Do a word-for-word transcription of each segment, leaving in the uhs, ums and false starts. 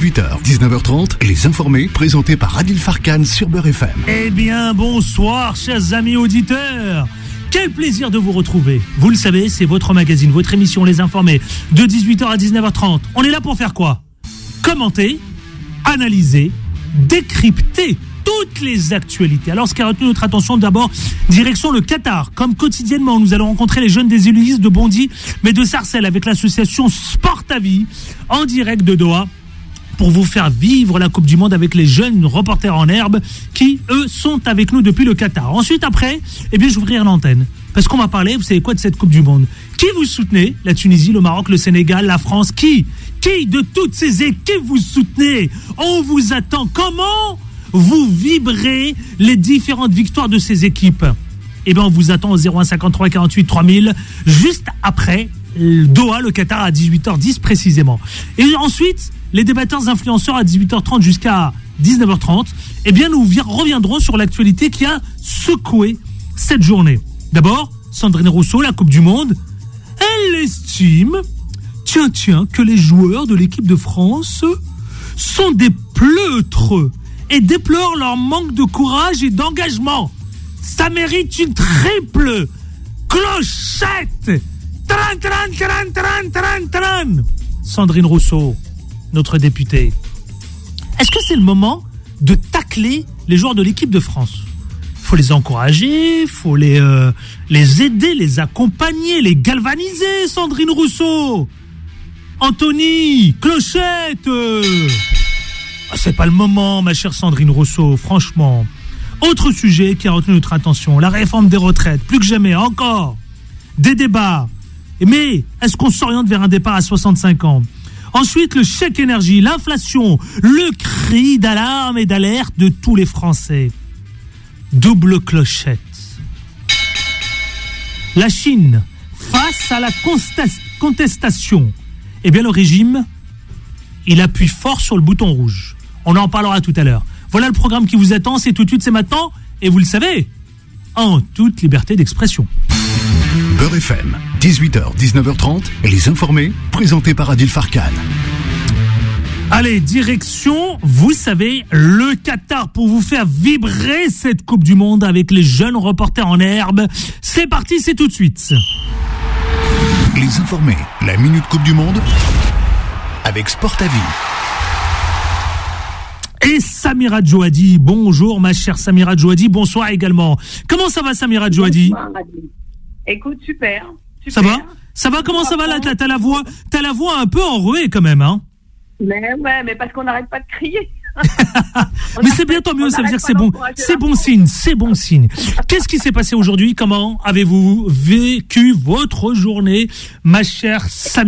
dix-huit heures, dix-neuf heures trente, Les Informés, présentés par Adil Farkan sur Beurre F M. Eh bien, bonsoir, chers amis auditeurs. Quel plaisir de vous retrouver. Vous le savez, c'est votre magazine, votre émission Les Informés, de dix-huit heures à dix-neuf heures trente. On est là pour faire quoi ? Commenter, analyser, décrypter toutes les actualités. Alors, ce qui a retenu notre attention, d'abord, direction le Qatar. Comme quotidiennement, nous allons rencontrer les jeunes des Ulysses de Bondy, mais de Sarcelles, avec l'association Sport à Vie, en direct de Doha, pour vous faire vivre la Coupe du Monde avec les jeunes reporters en herbe qui, eux, sont avec nous depuis le Qatar. Ensuite, après, eh bien, j'ouvrirai l'antenne. Parce qu'on va parler, vous savez quoi, de cette Coupe du Monde. Qui vous soutenez ? La Tunisie, le Maroc, le Sénégal, la France. Qui ? Qui de toutes ces équipes vous soutenez ? On vous attend. Comment vous vibrez les différentes victoires de ces équipes ? Eh bien, on vous attend au zéro un cinquante-trois quarante-huit trois mille, juste après Doha, le Qatar, à dix-huit heures dix précisément. Et ensuite, les débatteurs influenceurs à dix-huit heures trente jusqu'à dix-neuf heures trente, eh bien, nous reviendrons sur l'actualité qui a secoué cette journée. D'abord, Sandrine Rousseau, la Coupe du Monde, elle estime, tiens, tiens, que les joueurs de l'équipe de France sont des pleutres et déplore leur manque de courage et d'engagement. Ça mérite une triple clochette. Tran, tran, tran, tran, tran, tran. Sandrine Rousseau, notre députée. Est-ce que c'est le moment de tacler les joueurs de l'équipe de France ? Il faut les encourager, il faut les, euh, les aider, les accompagner, les galvaniser, Sandrine Rousseau. Anthony, clochette. Euh... C'est pas le moment, ma chère Sandrine Rousseau, franchement. Autre sujet qui a retenu notre attention, la réforme des retraites, plus que jamais, encore. Des débats. Mais est-ce qu'on s'oriente vers un départ à soixante-cinq ans ? Ensuite, le chèque énergie, l'inflation, le cri d'alarme et d'alerte de tous les Français. Double clochette. La Chine, face à la contestation, eh bien le régime, il appuie fort sur le bouton rouge. On en parlera tout à l'heure. Voilà le programme qui vous attend, c'est tout de suite, c'est maintenant, et vous le savez, en toute liberté d'expression. Beurre F M, dix-huit heures, dix-neuf heures trente, Les Informés, présentés par Adil Farkan. Allez, direction, vous savez, le Qatar pour vous faire vibrer cette Coupe du Monde avec les jeunes reporters en herbe. C'est parti, c'est tout de suite. Les Informés, la Minute Coupe du Monde avec Sport à Vie. Et Samira Djouhadi, bonjour ma chère Samira Djouhadi, bonsoir également. Comment ça va Samira Djouhadi ? Écoute, super, super. Ça va ? Ça va, comment ça va là ? T'as, t'as la voix, t'as la voix un peu enrouée quand même, hein ? Mais ouais, mais parce qu'on n'arrête pas de crier. Mais c'est bien, tant mieux, ça veut dire que c'est bon, c'est bon signe, c'est bon signe. Qu'est-ce qui s'est passé aujourd'hui ? Comment avez-vous vécu votre journée, ma chère Samira ?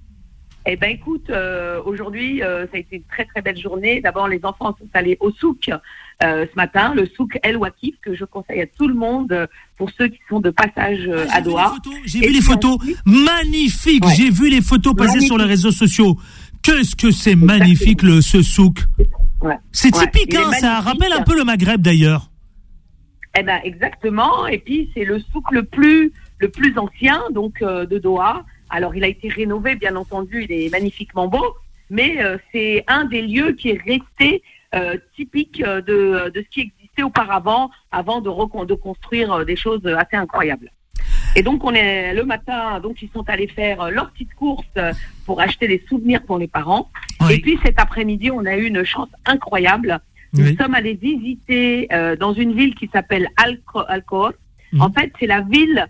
Eh ben écoute, euh, aujourd'hui, euh, ça a été une très très belle journée. D'abord, les enfants sont allés au souk euh, ce matin, le souk El Wakif, que je conseille à tout le monde euh, pour ceux qui sont de passage euh, ah, à Doha. J'ai vu les photos, j'ai vu les photos magnifiques. Ouais. J'ai vu les photos passer magnifique. Sur les réseaux sociaux. Qu'est-ce que c'est Exactement. magnifique le ce souk. Ouais. C'est typique, ouais, hein, ça rappelle un peu le Maghreb d'ailleurs. Eh ben exactement. Et puis c'est le souk le plus le plus ancien donc euh, de Doha. Alors, il a été rénové, bien entendu, il est magnifiquement beau, mais euh, c'est un des lieux qui est resté euh, typique de, de ce qui existait auparavant, avant de, recon- de construire des choses assez incroyables. Et donc, on est le matin, donc ils sont allés faire leur petite course pour acheter des souvenirs pour les parents. Oui. Et puis, cet après-midi, on a eu une chance incroyable. Nous oui. sommes allés visiter euh, dans une ville qui s'appelle Al-Khor. Mmh. En fait, c'est la ville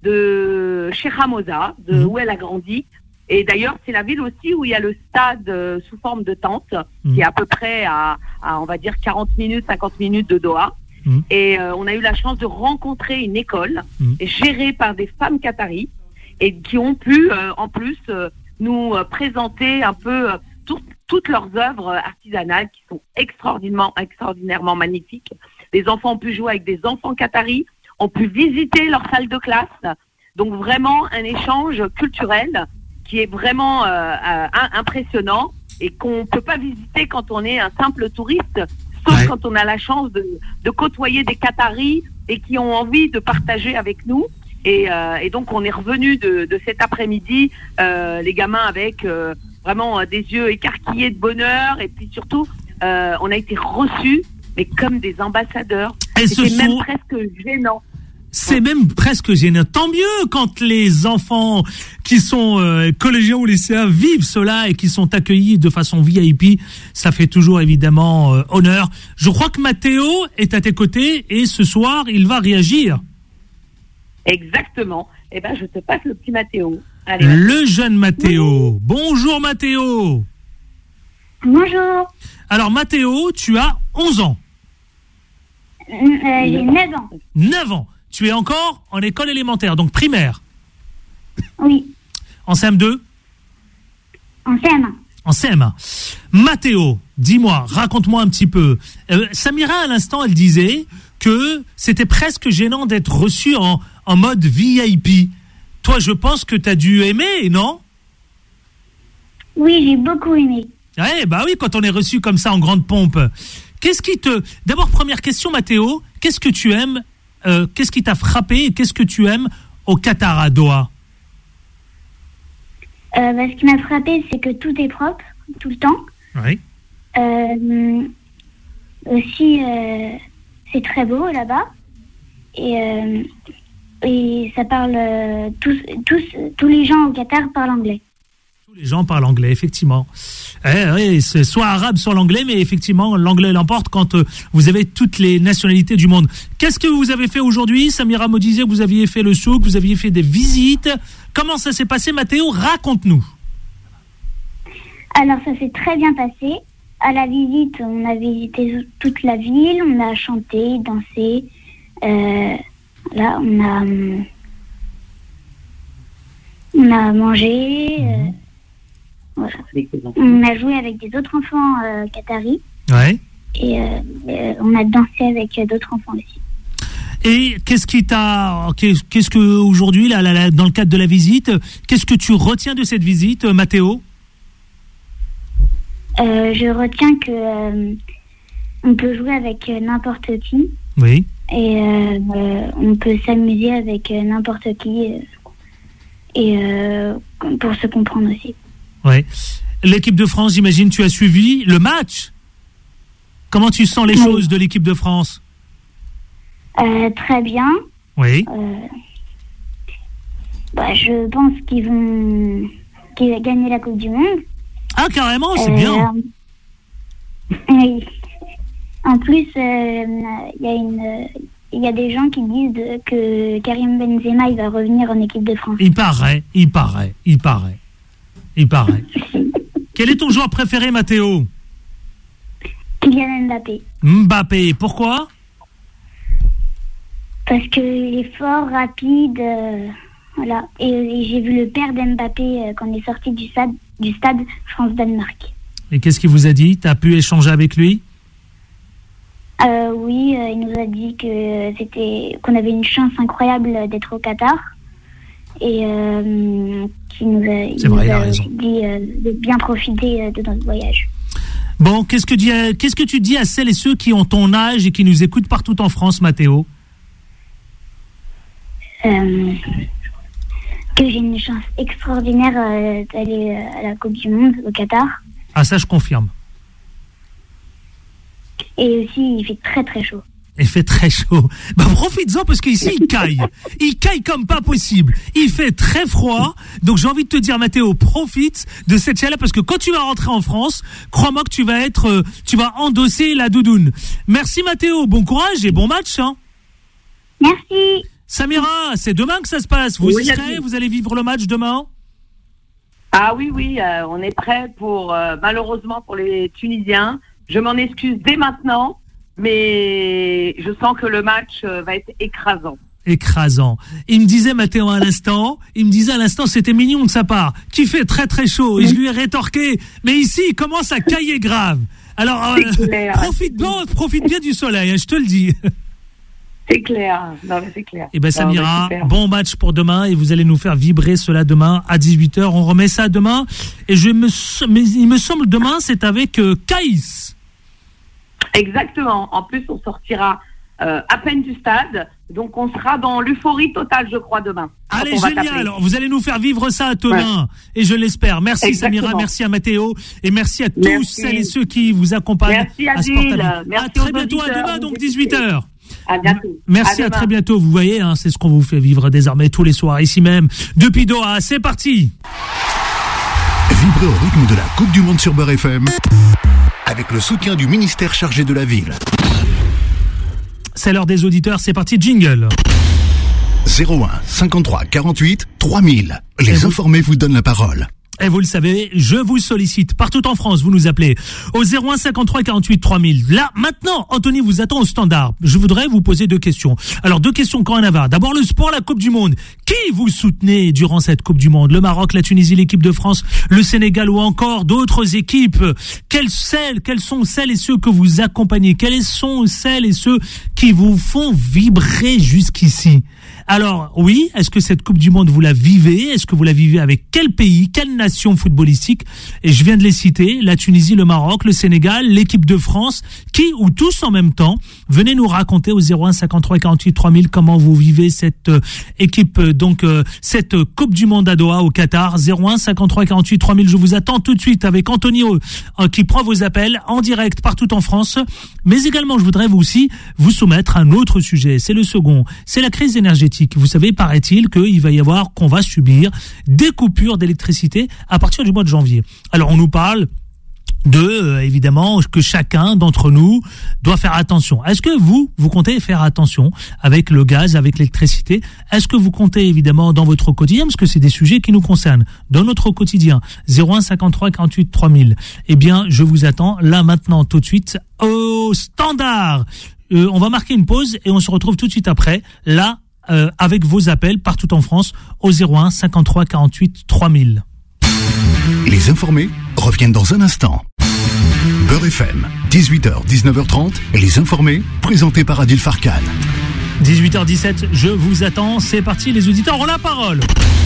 de Sheikh Hamza, de mmh. où elle a grandi. Et d'ailleurs, c'est la ville aussi où il y a le stade euh, sous forme de tente, mmh. qui est à peu près à, à, on va dire, quarante minutes, cinquante minutes de Doha. Mmh. Et euh, on a eu la chance de rencontrer une école mmh. gérée par des femmes qataries et qui ont pu, euh, en plus, euh, nous euh, présenter un peu euh, tout, toutes leurs œuvres artisanales qui sont extraordinairement, extraordinairement magnifiques. Les enfants ont pu jouer avec des enfants qataris, ont pu visiter leur salle de classe. Donc vraiment un échange culturel qui est vraiment euh, euh, impressionnant et qu'on ne peut pas visiter quand on est un simple touriste, sauf ouais. quand on a la chance de, de côtoyer des Qataris et qui ont envie de partager avec nous. Et, euh, et donc on est revenu de, de cet après-midi, euh, les gamins avec euh, vraiment euh, des yeux écarquillés de bonheur. Et puis surtout, euh, on a été reçus, mais comme des ambassadeurs. Et C'était ce même sont... presque gênant. C'est même presque gênant. Tant mieux quand les enfants qui sont euh, collégiens ou lycéens vivent cela et qui sont accueillis de façon V I P. Ça fait toujours évidemment euh, honneur. Je crois que Mathéo est à tes côtés et ce soir, il va réagir. Exactement. Eh ben, je te passe le petit Mathéo. Allez. Le jeune Mathéo. Oui. Bonjour Mathéo. Bonjour. Alors Mathéo, tu as onze ans. Euh, j'ai neuf ans. neuf ans. Tu es encore en école élémentaire, donc primaire. Oui. En C M deux ? En C M un. En C M un. Mathéo, dis-moi, raconte-moi un petit peu. Euh, Samira, à l'instant, elle disait que c'était presque gênant d'être reçu en, en mode V I P. Toi, je pense que tu as dû aimer, non ? Oui, j'ai beaucoup aimé. Ouais, bah oui, quand on est reçu comme ça en grande pompe. Qu'est-ce qui te... D'abord, première question, Mathéo, qu'est-ce que tu aimes euh, Qu'est-ce qui t'a frappé et qu'est-ce que tu aimes au Qatar, à Doha ? euh, bah, Ce qui m'a frappé, c'est que tout est propre, tout le temps. Oui. Euh, aussi, euh, c'est très beau là-bas. Et, euh, et ça parle... Euh, tous, tous, tous les gens au Qatar parlent anglais. Tous les gens parlent anglais, effectivement. Eh, oui, c'est soit arabe, soit l'anglais, mais effectivement, l'anglais l'emporte quand euh, vous avez toutes les nationalités du monde. Qu'est-ce que vous avez fait aujourd'hui ? Samira me disait que vous aviez fait le souk, vous aviez fait des visites. Comment ça s'est passé, Mathéo ? Raconte-nous. Alors, ça s'est très bien passé. À la visite, on a visité toute la ville, on a chanté, dansé. Euh, là, on a, on a mangé. Euh, voilà. On a joué avec des autres enfants euh, qataris. Ouais. Et euh, euh, on a dansé avec d'autres enfants aussi. Et qu'est-ce qui t'a, qu'est-ce que aujourd'hui, là, là, là, dans le cadre de la visite, qu'est-ce que tu retiens de cette visite, Mathéo ? euh, Je retiens que euh, on peut jouer avec n'importe qui. Oui. Et euh, euh, on peut s'amuser avec n'importe qui euh, et euh, pour se comprendre aussi. Ouais. L'équipe de France, j'imagine, tu as suivi le match. Comment tu sens les oui. choses de l'équipe de France ? euh, Très bien. Oui. Euh, bah, je pense qu'ils vont, qu'ils vont gagner la Coupe du Monde. Ah, carrément, c'est euh, bien. Oui. En plus, il euh, y a une, il y a des gens qui disent que Karim Benzema il va revenir en équipe de France. Il paraît, il paraît, il paraît, il paraît. Quel est ton joueur préféré, Mathéo ? Kylian Mbappé. Mbappé, pourquoi ? Parce qu'il est fort, rapide, euh, voilà. Et, et j'ai vu le père d'Mbappé euh, quand on est sorti du stade, du stade France-Danemark. Et qu'est-ce qu'il vous a dit ? Tu as pu échanger avec lui ? Euh, oui, euh, il nous a dit que c'était qu'on avait une chance incroyable d'être au Qatar et euh, qu'il nous a, il vrai, nous a, a dit euh, de bien profiter euh, de notre voyage. Bon, qu'est-ce que, dis, qu'est-ce que tu dis à celles et ceux qui ont ton âge et qui nous écoutent partout en France, Mathéo ? euh, Que j'ai une chance extraordinaire euh, d'aller à la Coupe du Monde au Qatar. Ah, ça, je confirme. Et aussi, il fait très très chaud. Il fait très chaud. Bah, profites-en parce qu'ici, il caille. Il caille comme pas possible. Il fait très froid. Donc, j'ai envie de te dire, Mathéo, profite de cette chaleur parce que quand tu vas rentrer en France, crois-moi que tu vas être, euh, tu vas endosser la doudoune. Merci, Mathéo. Bon courage et bon match, hein. Merci. Samira, c'est demain que ça se passe. Vous oui, y serez ? Vous allez vivre le match demain ? Ah oui, oui. Euh, on est prêt pour, euh, malheureusement, pour les Tunisiens. Je m'en excuse dès maintenant, mais je sens que le match va être écrasant. Écrasant. Il me disait, Mathéo, à l'instant, il me disait à l'instant, c'était mignon de sa part, qu'il fait très très chaud. Et je lui ai rétorqué, mais ici, il commence à cailler grave. Alors, euh, profite bien, profite bien du soleil, hein, je te le dis. C'est clair, non, mais c'est clair. Eh ben, Samira, non, bon match pour demain et vous allez nous faire vibrer cela demain à dix-huit heures. On remet ça demain. Et je me, mais il me semble demain, c'est avec euh, Caïs. Exactement. En plus, on sortira euh, à peine du stade. Donc on sera dans l'euphorie totale, je crois, demain. Allez, génial. Vous allez nous faire vivre ça demain. Ouais. Et je l'espère. Merci Exactement. Samira, merci à Mathéo. Et merci à tous merci. celles et ceux qui vous accompagnent merci à Sport À très bientôt, à demain, donc dix-huit heures. À bientôt. Merci, à, à très bientôt. Vous voyez, hein, c'est ce qu'on vous fait vivre désormais tous les soirs, ici même, depuis Doha. C'est parti. Vibrez au rythme de la Coupe du Monde sur Beurre F M avec le soutien du ministère chargé de la ville. C'est l'heure des auditeurs, c'est parti, jingle. zéro un cinquante-trois quarante-huit trois mille. Les vous... informés vous donnent la parole. Et vous le savez, je vous sollicite partout en France, vous nous appelez au zéro un cinquante-trois quarante-huit trois mille. Là, maintenant, Anthony vous attend au standard. Je voudrais vous poser deux questions. Alors, deux questions quand on va. D'abord, le sport, la Coupe du Monde. Qui vous soutenez durant cette Coupe du Monde? Le Maroc, la Tunisie, l'équipe de France, le Sénégal ou encore d'autres équipes? Quelles, celles, quelles sont celles et ceux que vous accompagnez? Quelles sont celles et ceux qui vous font vibrer jusqu'ici? Alors, oui, est-ce que cette Coupe du Monde, vous la vivez? Est-ce que vous la vivez avec quel pays, quelle nation footballistique? Et je viens de les citer, la Tunisie, le Maroc, le Sénégal, l'équipe de France, qui ou tous en même temps? Venez nous raconter au zéro un cinquante-trois quarante-huit trois mille comment vous vivez cette euh, équipe, euh, donc euh, cette Coupe du Monde à Doha, au Qatar. zéro un cinquante-trois quarante-huit trois mille, je vous attends tout de suite avec Antonio euh, qui prend vos appels en direct partout en France. Mais également, je voudrais vous aussi vous soumettre un autre sujet. C'est le second, c'est la crise énergétique. Vous savez, paraît-il qu'il va y avoir, qu'on va subir des coupures d'électricité à partir du mois de janvier. Alors, on nous parle de, euh, évidemment, que chacun d'entre nous doit faire attention. Est-ce que vous, vous comptez faire attention avec le gaz, avec l'électricité? Est-ce que vous comptez, évidemment, dans votre quotidien? Parce que c'est des sujets qui nous concernent. Dans notre quotidien, zéro un cinquante-trois quarante-huit trois mille. Eh bien, je vous attends là, maintenant, tout de suite, au standard. Euh, on va marquer une pause et on se retrouve tout de suite après, là, Euh, avec vos appels partout en France au zéro un cinquante-trois quarante-huit trois mille. Les informés reviennent dans un instant. Beurre F M, dix-huit heures dix-neuf heures trente, les informés présentés par Adil Farkan. dix-huit heures dix-sept, je vous attends, c'est parti, les auditeurs ont la parole.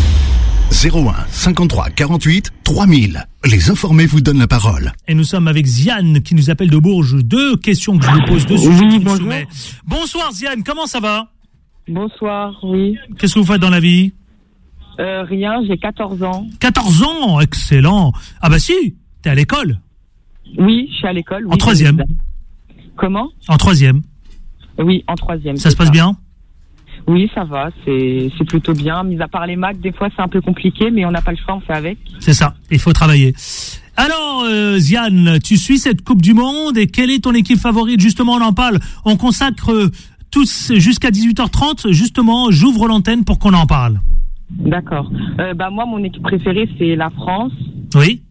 zéro un cinquante-trois quarante-huit trois mille. Les informés vous donnent la parole. Et nous sommes avec Ziane qui nous appelle de Bourges. Deux questions que je vous pose, deux sujets oui, que je vous bonjour. soumets. Bonsoir Ziane, comment ça va? Bonsoir, oui. Qu'est-ce que vous faites dans la vie? Euh, rien, j'ai quatorze ans. quatorze ans, excellent. Ah bah si, t'es à l'école? Oui, je suis à l'école. Oui, en troisième? Comment? En troisième. Oui, en troisième. Ça se passe ça. bien? Oui, ça va, c'est, c'est plutôt bien. Mis à part les maths, des fois c'est un peu compliqué, mais on n'a pas le choix, on fait avec. C'est ça, il faut travailler. Alors, euh, Ziane, tu suis cette Coupe du Monde et quelle est ton équipe favorite? Justement, on en parle. On consacre... Euh, tous jusqu'à dix-huit heures trente, justement, j'ouvre l'antenne pour qu'on en parle. D'accord. Euh, bah moi, mon équipe préférée, c'est la France. Oui.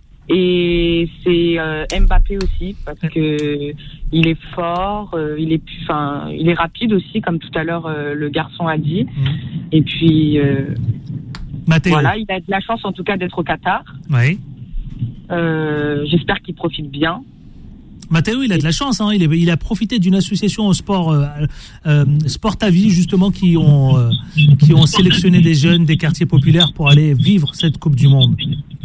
Et c'est euh, Mbappé aussi, parce que il est fort, euh, il est, enfin, il est rapide aussi, comme tout à l'heure euh, le garçon a dit. Mmh. Et puis, euh, Mathéo. Voilà, il a de la chance en tout cas d'être au Qatar. Oui. Euh, j'espère qu'il profite bien. Mathéo, il a de la chance, hein. il, est, il a profité d'une association au sport, euh, euh, Sport à Vie, justement, qui ont, euh, qui ont sélectionné des jeunes des quartiers populaires pour aller vivre cette Coupe du Monde.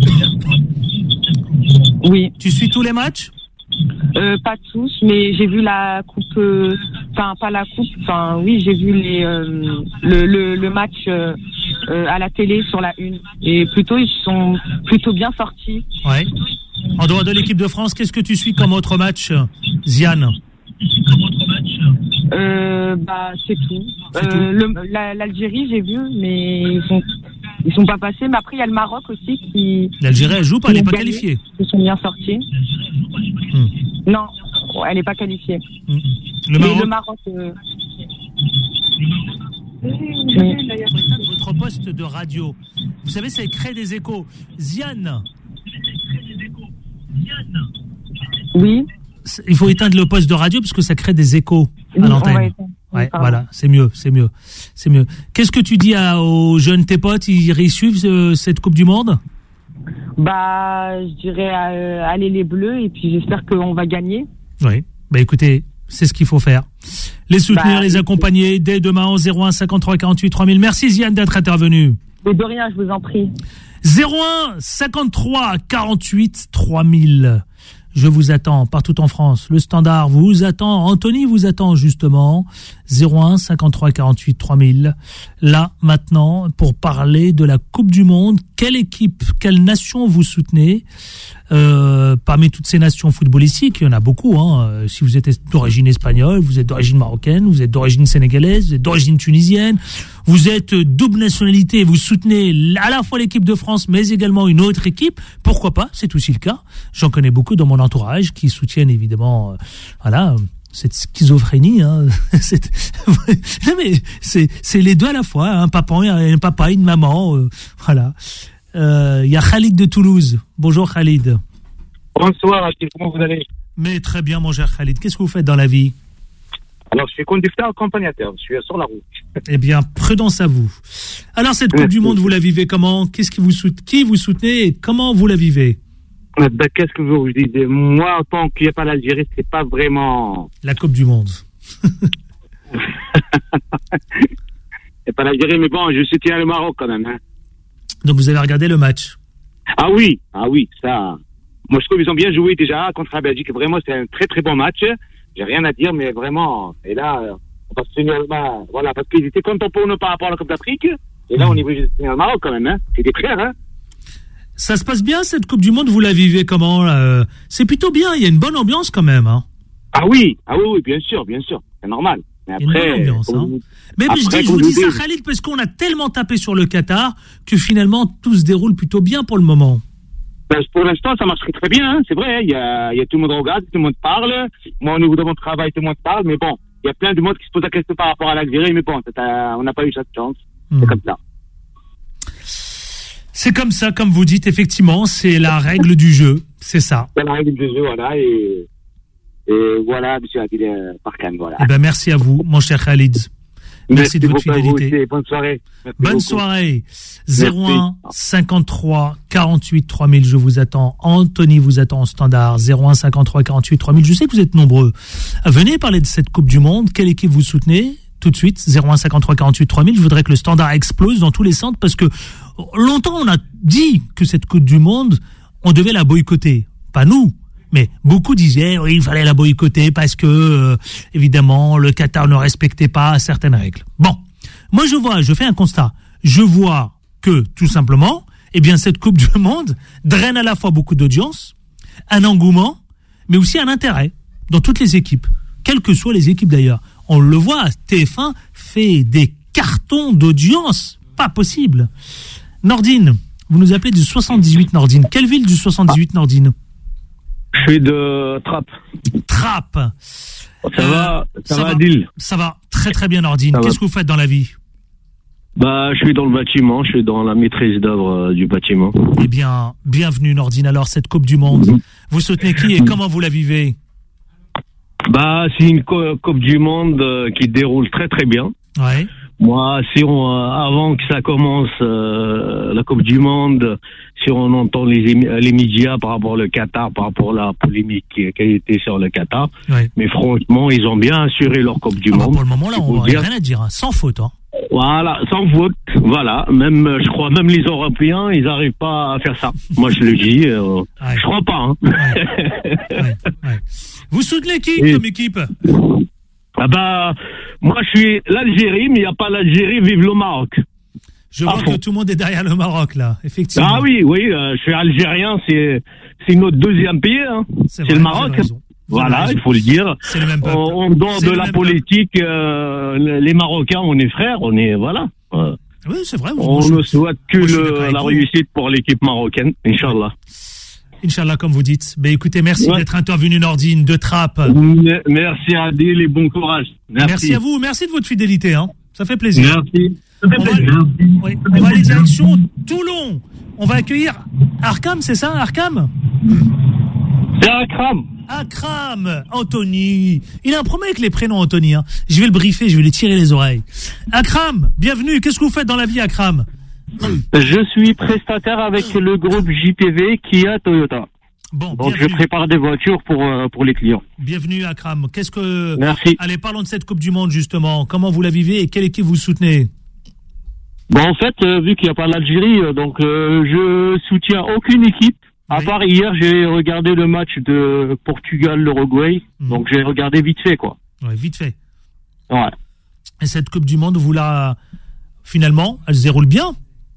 Oui. Tu suis tous les matchs? euh, Pas tous, mais j'ai vu la coupe, enfin euh, pas la coupe, enfin oui, j'ai vu les, euh, le, le, le match euh, euh, à la télé sur la une. Et plutôt, ils sont plutôt bien sortis. Ouais. En dehors de l'équipe de France, qu'est-ce que tu suis comme autre match, Ziane? Comme autre match euh, Bah, c'est tout. C'est euh, tout. Le, la, L'Algérie, j'ai vu, mais ils sont, ils sont pas passés. Mais après, il y a le Maroc aussi qui. L'Algérie, elle joue pas, elle n'est pas qualifiée. Ils sont bien sortis. Hum. Non, elle n'est pas qualifiée. Hum. Le Maroc. Mais le Maroc. Euh... Oui. Votre poste de radio, vous savez, ça crée des échos. Ziane. Oui. Il faut éteindre le poste de radio parce que ça crée des échos à oui, l'antenne. Ouais, voilà, c'est mieux, c'est mieux, c'est mieux. Qu'est-ce que tu dis à, aux jeunes tes potes? Ils suivent euh, cette Coupe du Monde? Bah, je dirais euh, allez les Bleus et puis j'espère qu'on va gagner. Oui. Bah écoutez, c'est ce qu'il faut faire. Les soutenir, bah, les accompagner dès demain au zéro un cinquante-trois quarante-huit trois mille. Merci Ziane d'être intervenu. Mais de rien, je vous en prie. zéro un cinquante-trois quarante-huit trois mille. Je vous attends partout en France. Le Standard vous attend. Anthony vous attend justement. zéro un cinquante-trois quarante-huit trois mille. Là, maintenant, pour parler de la Coupe du Monde. Quelle équipe, quelle nation vous soutenez euh, parmi toutes ces nations footballistiques? Il y en a beaucoup. Hein. Si vous êtes d'origine espagnole, vous êtes d'origine marocaine, vous êtes d'origine sénégalaise, vous êtes d'origine tunisienne, vous êtes double nationalité, vous soutenez à la fois l'équipe de France, mais également une autre équipe. Pourquoi pas? C'est aussi le cas. J'en connais beaucoup dans mon entourage qui soutiennent évidemment, euh, voilà, cette schizophrénie. Hein. c'est, non mais c'est, c'est les deux à la fois. Un papa, un papa, une maman, euh, voilà. Il euh, y a Khalid de Toulouse. Bonjour Khalid. Bonsoir Achille, comment vous allez? Mais très bien mon cher Khalid. Qu'est-ce que vous faites dans la vie? Alors je suis conducteur accompagnateur, je suis sur la route. Eh bien, prudence à vous. Alors cette Coupe Merci. du Monde, vous la vivez comment? Qu'est-ce qui vous soutient? Qui vous soutenez et comment vous la vivez? Ben, qu'est-ce que vous dites? Moi, en tant qu'il n'y a pas l'Algérie, c'est pas vraiment... La Coupe du Monde. C'est pas l'Algérie, mais bon, je soutiens le Maroc quand même. Hein. Donc vous avez regardé le match? Ah oui, ah oui, ça... Moi, je trouve qu'ils ont bien joué déjà contre la Belgique. Vraiment, c'est un très très bon match. J'ai rien à dire, mais vraiment... Et là, on va se tenir le Maroc. Voilà, parce qu'ils étaient contents pour nous par rapport à la Coupe d'Afrique. Et là, on est obligé de se tenir le Maroc quand même. Hein. C'est des frères, hein. Ça se passe bien cette Coupe du Monde, vous la vivez comment là? C'est plutôt bien, il y a une bonne ambiance quand même. Hein. Ah oui, ah oui, oui, bien sûr, bien sûr, c'est normal. Mais après, il y a une bonne ambiance. Hein. Vous... Mais, mais après, je, dis, je vous dis ça Khalid parce qu'on a tellement tapé sur le Qatar que finalement tout se déroule plutôt bien pour le moment. Ben, pour l'instant ça marche très, très bien, hein, c'est vrai, il y a, y a tout le monde regarde, tout le monde parle. Moi au niveau de mon travail tout le monde parle, mais bon, il y a plein de monde qui se pose la question par rapport à l'Algérie, mais bon, on n'a pas eu cette chance, mmh. C'est comme ça. C'est comme ça, comme vous dites, effectivement, c'est la règle du jeu, c'est ça. C'est la règle du jeu, voilà, et, et voilà, monsieur Adil Parkan, voilà. Eh ben, merci à vous, mon cher Khalid. Merci, Merci de votre fidélité. Bonne soirée. Merci Bonne beaucoup. soirée. zéro un cinquante-trois quarante-huit trois mille, je vous attends. Anthony vous attend au standard. zéro un cinquante-trois quarante-huit trois mille. Je sais que vous êtes nombreux. Venez parler de cette Coupe du Monde. Quelle équipe vous soutenez? Tout de suite, zéro un cinquante-trois quarante-huit trois mille. Je voudrais que le standard explose dans tous les centres parce que longtemps on a dit que cette Coupe du Monde, on devait la boycotter. Pas nous. Mais beaucoup disaient oui, il fallait la boycotter parce que, euh, évidemment, le Qatar ne respectait pas certaines règles. Bon, moi je vois, je fais un constat. Je vois que, tout simplement, eh bien, cette Coupe du Monde draine à la fois beaucoup d'audience, un engouement, mais aussi un intérêt dans toutes les équipes, quelles que soient les équipes d'ailleurs. On le voit, T F un fait des cartons d'audience, pas possible. Nordine, vous nous appelez du soixante-dix-huit Nordine. Quelle ville du soixante-dix-huit Nordine? Je suis de Trappes. Trappes. Ça euh, va, ça, ça va, Adil. Ça va, très très bien, Nordine. Ça Qu'est-ce va. que vous faites dans la vie? Bah, je suis dans le bâtiment, je suis dans la maîtrise d'œuvre euh, du bâtiment. Eh bien, bienvenue, Nordine. Alors, cette Coupe du Monde, mmh. vous soutenez qui et comment vous la vivez? Bah, c'est une co- Coupe du Monde euh, qui déroule très très bien. Ouais. Moi, si on, euh, avant que ça commence euh, la Coupe du Monde, si on entend les, les médias par rapport au Qatar, par rapport à la polémique qui, qui a été sur le Qatar, ouais. mais franchement, ils ont bien assuré leur Coupe du ah Monde. Bah pour le moment, là, on n'a rien à dire, hein. Sans faute. Hein. Voilà, sans faute, voilà. Même, je crois, même les Européens, ils n'arrivent pas à faire ça. Moi, je le dis, euh, ouais. je crois pas. Hein. Ouais. Ouais. Ouais. Vous soutenez qui Et... comme équipe? Ah bah, moi je suis l'Algérie, mais il n'y a pas l'Algérie, vive le Maroc. Je vois que tout le monde est derrière le Maroc, là, effectivement. Ah oui, oui, euh, je suis algérien, c'est, c'est notre deuxième pays, hein. C'est, c'est vrai, le Maroc. Voilà, il faut le dire. C'est le même peuple. En dehors de la politique, euh, les Marocains, on est frères, on est, voilà. Euh, oui, c'est vrai. On ne souhaite que le, la réussite pour l'équipe marocaine, Inch'Allah. Inch'Allah, comme vous dites. Ben, écoutez, merci ouais. d'être intervenu, Nordine, de Trappes. Merci Adil et bon courage. Merci. Merci à vous, merci de votre fidélité, hein. Ça fait plaisir. Merci. On va, oui, on va aller direction Toulon. On va accueillir Arkham, c'est ça, Arkham? C'est Akram. Akram, Anthony. Il a un problème avec les prénoms, Anthony. Hein. Je vais le briefer, je vais lui tirer les oreilles. Akram, bienvenue. Qu'est-ce que vous faites dans la vie, Akram? Je suis prestataire avec le groupe J P V Kia Toyota. Bon, donc bienvenue. je prépare des voitures pour euh, pour les clients. Bienvenue Akram. Qu'est-ce que Merci. Allez, parlons de cette Coupe du Monde justement. Comment vous la vivez et quelle équipe vous soutenez? Bon, en fait, euh, vu qu'il n'y a pas l'Algérie, euh, donc euh, je soutiens aucune équipe. À Oui. part hier, j'ai regardé le match de Portugal-Uruguay, Mhm. donc j'ai regardé vite fait, quoi. Ouais, vite fait. Ouais. Et cette Coupe du Monde, vous la... Finalement, elle se déroule bien.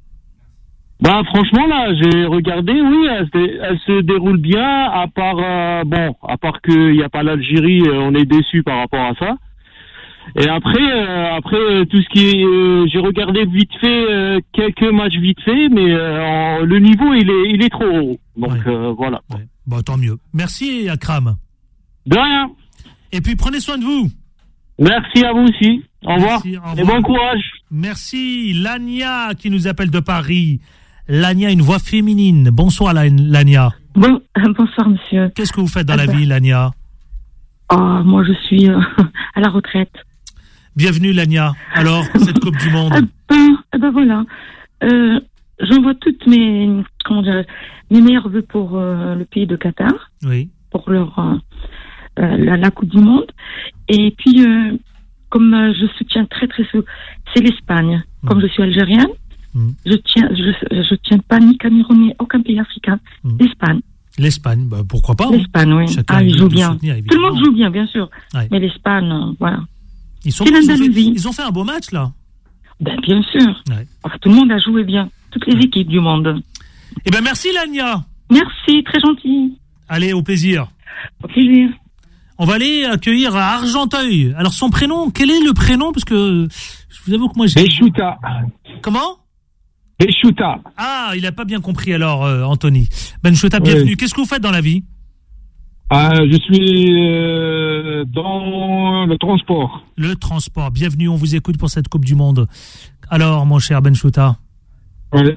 Bah franchement là, j'ai regardé, oui, elle, se- elle se déroule bien, à part euh, bon, à part qu'il n'y a pas l'Algérie, euh, on est déçu par rapport à ça. Et après, euh, après euh, tout ce qui est, euh, j'ai regardé vite fait euh, quelques matchs vite fait, mais euh, en- le niveau il est, il est trop haut. Donc Ouais. euh, voilà. Ouais. Bon, tant mieux. Merci, Akram. De rien. Et puis, prenez soin de vous. Merci à vous aussi. Au revoir. Merci, au Et revoir. bon courage. Merci. Lania qui nous appelle de Paris. Lania, une voix féminine. Bonsoir, La- Lania. Bon, bonsoir monsieur. Qu'est-ce que vous faites dans Ah la ben. vie, Lania? Oh, moi je suis euh, à la retraite. Bienvenue, Lania. Alors, cette Coupe du Monde. Ah ben, ah ben voilà. Euh, J'envoie toutes mes, comment dire, mes meilleurs vœux pour euh, le pays de Qatar, Oui. pour leur euh, euh, la, la Coupe du Monde. Et puis, euh, comme euh, je soutiens très très sou- c'est l'Espagne. Mm. Comme je suis algérienne, Mm. je tiens, je, je tiens pas ni Cameroun ni aucun pays africain. Mm. L'Espagne, L'Espagne, bah, pourquoi pas? hein. l'Espagne, oui. Chacun Ah, est ils libre jouent de bien. soutenir, Tout le évidemment. monde joue bien, bien sûr. Ouais. Mais l'Espagne, euh, voilà. Ils, sont, C'est ils, ont fait, l'Andalousie. ils ont fait un beau match, là. Ben, bien sûr. Ouais. Enfin, tout le monde a joué bien. Toutes les équipes du monde. Eh ben, merci, Lania. Merci, très gentil. Allez, au plaisir. Au plaisir. On va aller accueillir à Argenteuil. Alors, son prénom, quel est le prénom? Parce que je vous avoue que moi, j'ai... Béchouta. Comment? Béchouta. Ah, il a pas bien compris alors, euh, Anthony. Benchota, Oui. bienvenue. Qu'est-ce que vous faites dans la vie? Euh, je suis euh, dans le transport. Le transport. Bienvenue, on vous écoute pour cette Coupe du Monde. Alors, mon cher Benchota, Ouais.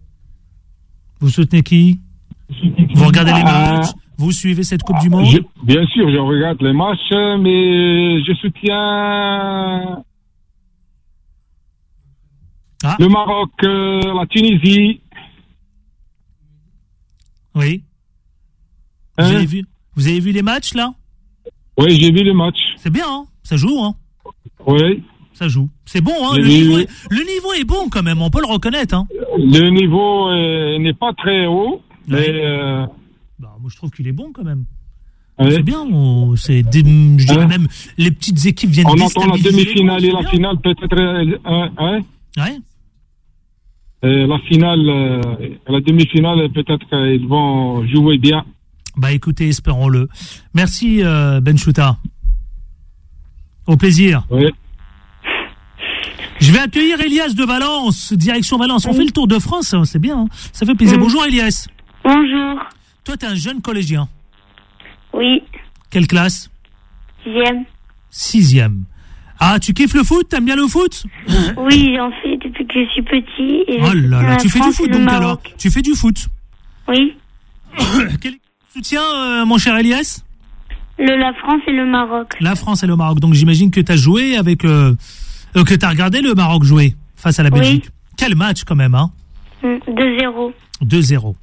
vous soutenez qui? Vous regardez les Ah, matchs? Vous suivez cette Coupe du Monde? je- bien sûr, je regarde les matchs, mais je soutiens Ah. le Maroc, euh, la Tunisie. Oui. Hein? Vous avez vu, vous avez vu les matchs, là? Oui, j'ai vu le match. C'est bien, hein? Ça joue, hein? Oui. Ça joue. C'est bon, hein? J'ai Le vu, niveau, oui. est, le niveau est bon quand même, on peut le reconnaître, hein? Le niveau euh, n'est pas très haut, mais Ouais. euh, Bah, moi, je trouve qu'il est bon quand même. ouais. C'est bien, on- c'est des- je dirais Hein? même les petites équipes viennent on entend la déstabiliser les demi-finale et gros, la c'est finale peut-être. euh, euh, hein? bien. Ouais. Euh, la finale, euh, la demi-finale, peut-être qu'ils vont jouer bien. Bah écoutez, espérons-le. Merci euh, Benchouta. Au plaisir. Oui. Je vais accueillir Elias de Valence, direction Valence. On fait le tour de France, hein, c'est bien. Hein. Ça fait plaisir. Mm. Bonjour Elias. Bonjour. Toi, t'es un jeune collégien. Oui, Quelle classe? j'aime. Sixième. Ah, tu kiffes le foot? T'aimes bien le foot? Oui, j'en fais depuis que je suis petit. Et Oh je là soutiens là, la tu fais du France et foot le donc Maroc. alors? Tu fais du foot? Oui, Quel soutien, euh, mon cher Elias? le, la France et le Maroc. La France et le Maroc. Donc j'imagine que tu as joué avec... Euh, euh, que tu as regardé le Maroc jouer face à la Oui. Belgique. Quel match quand même, hein? Mm, deux zéro. deux zéro.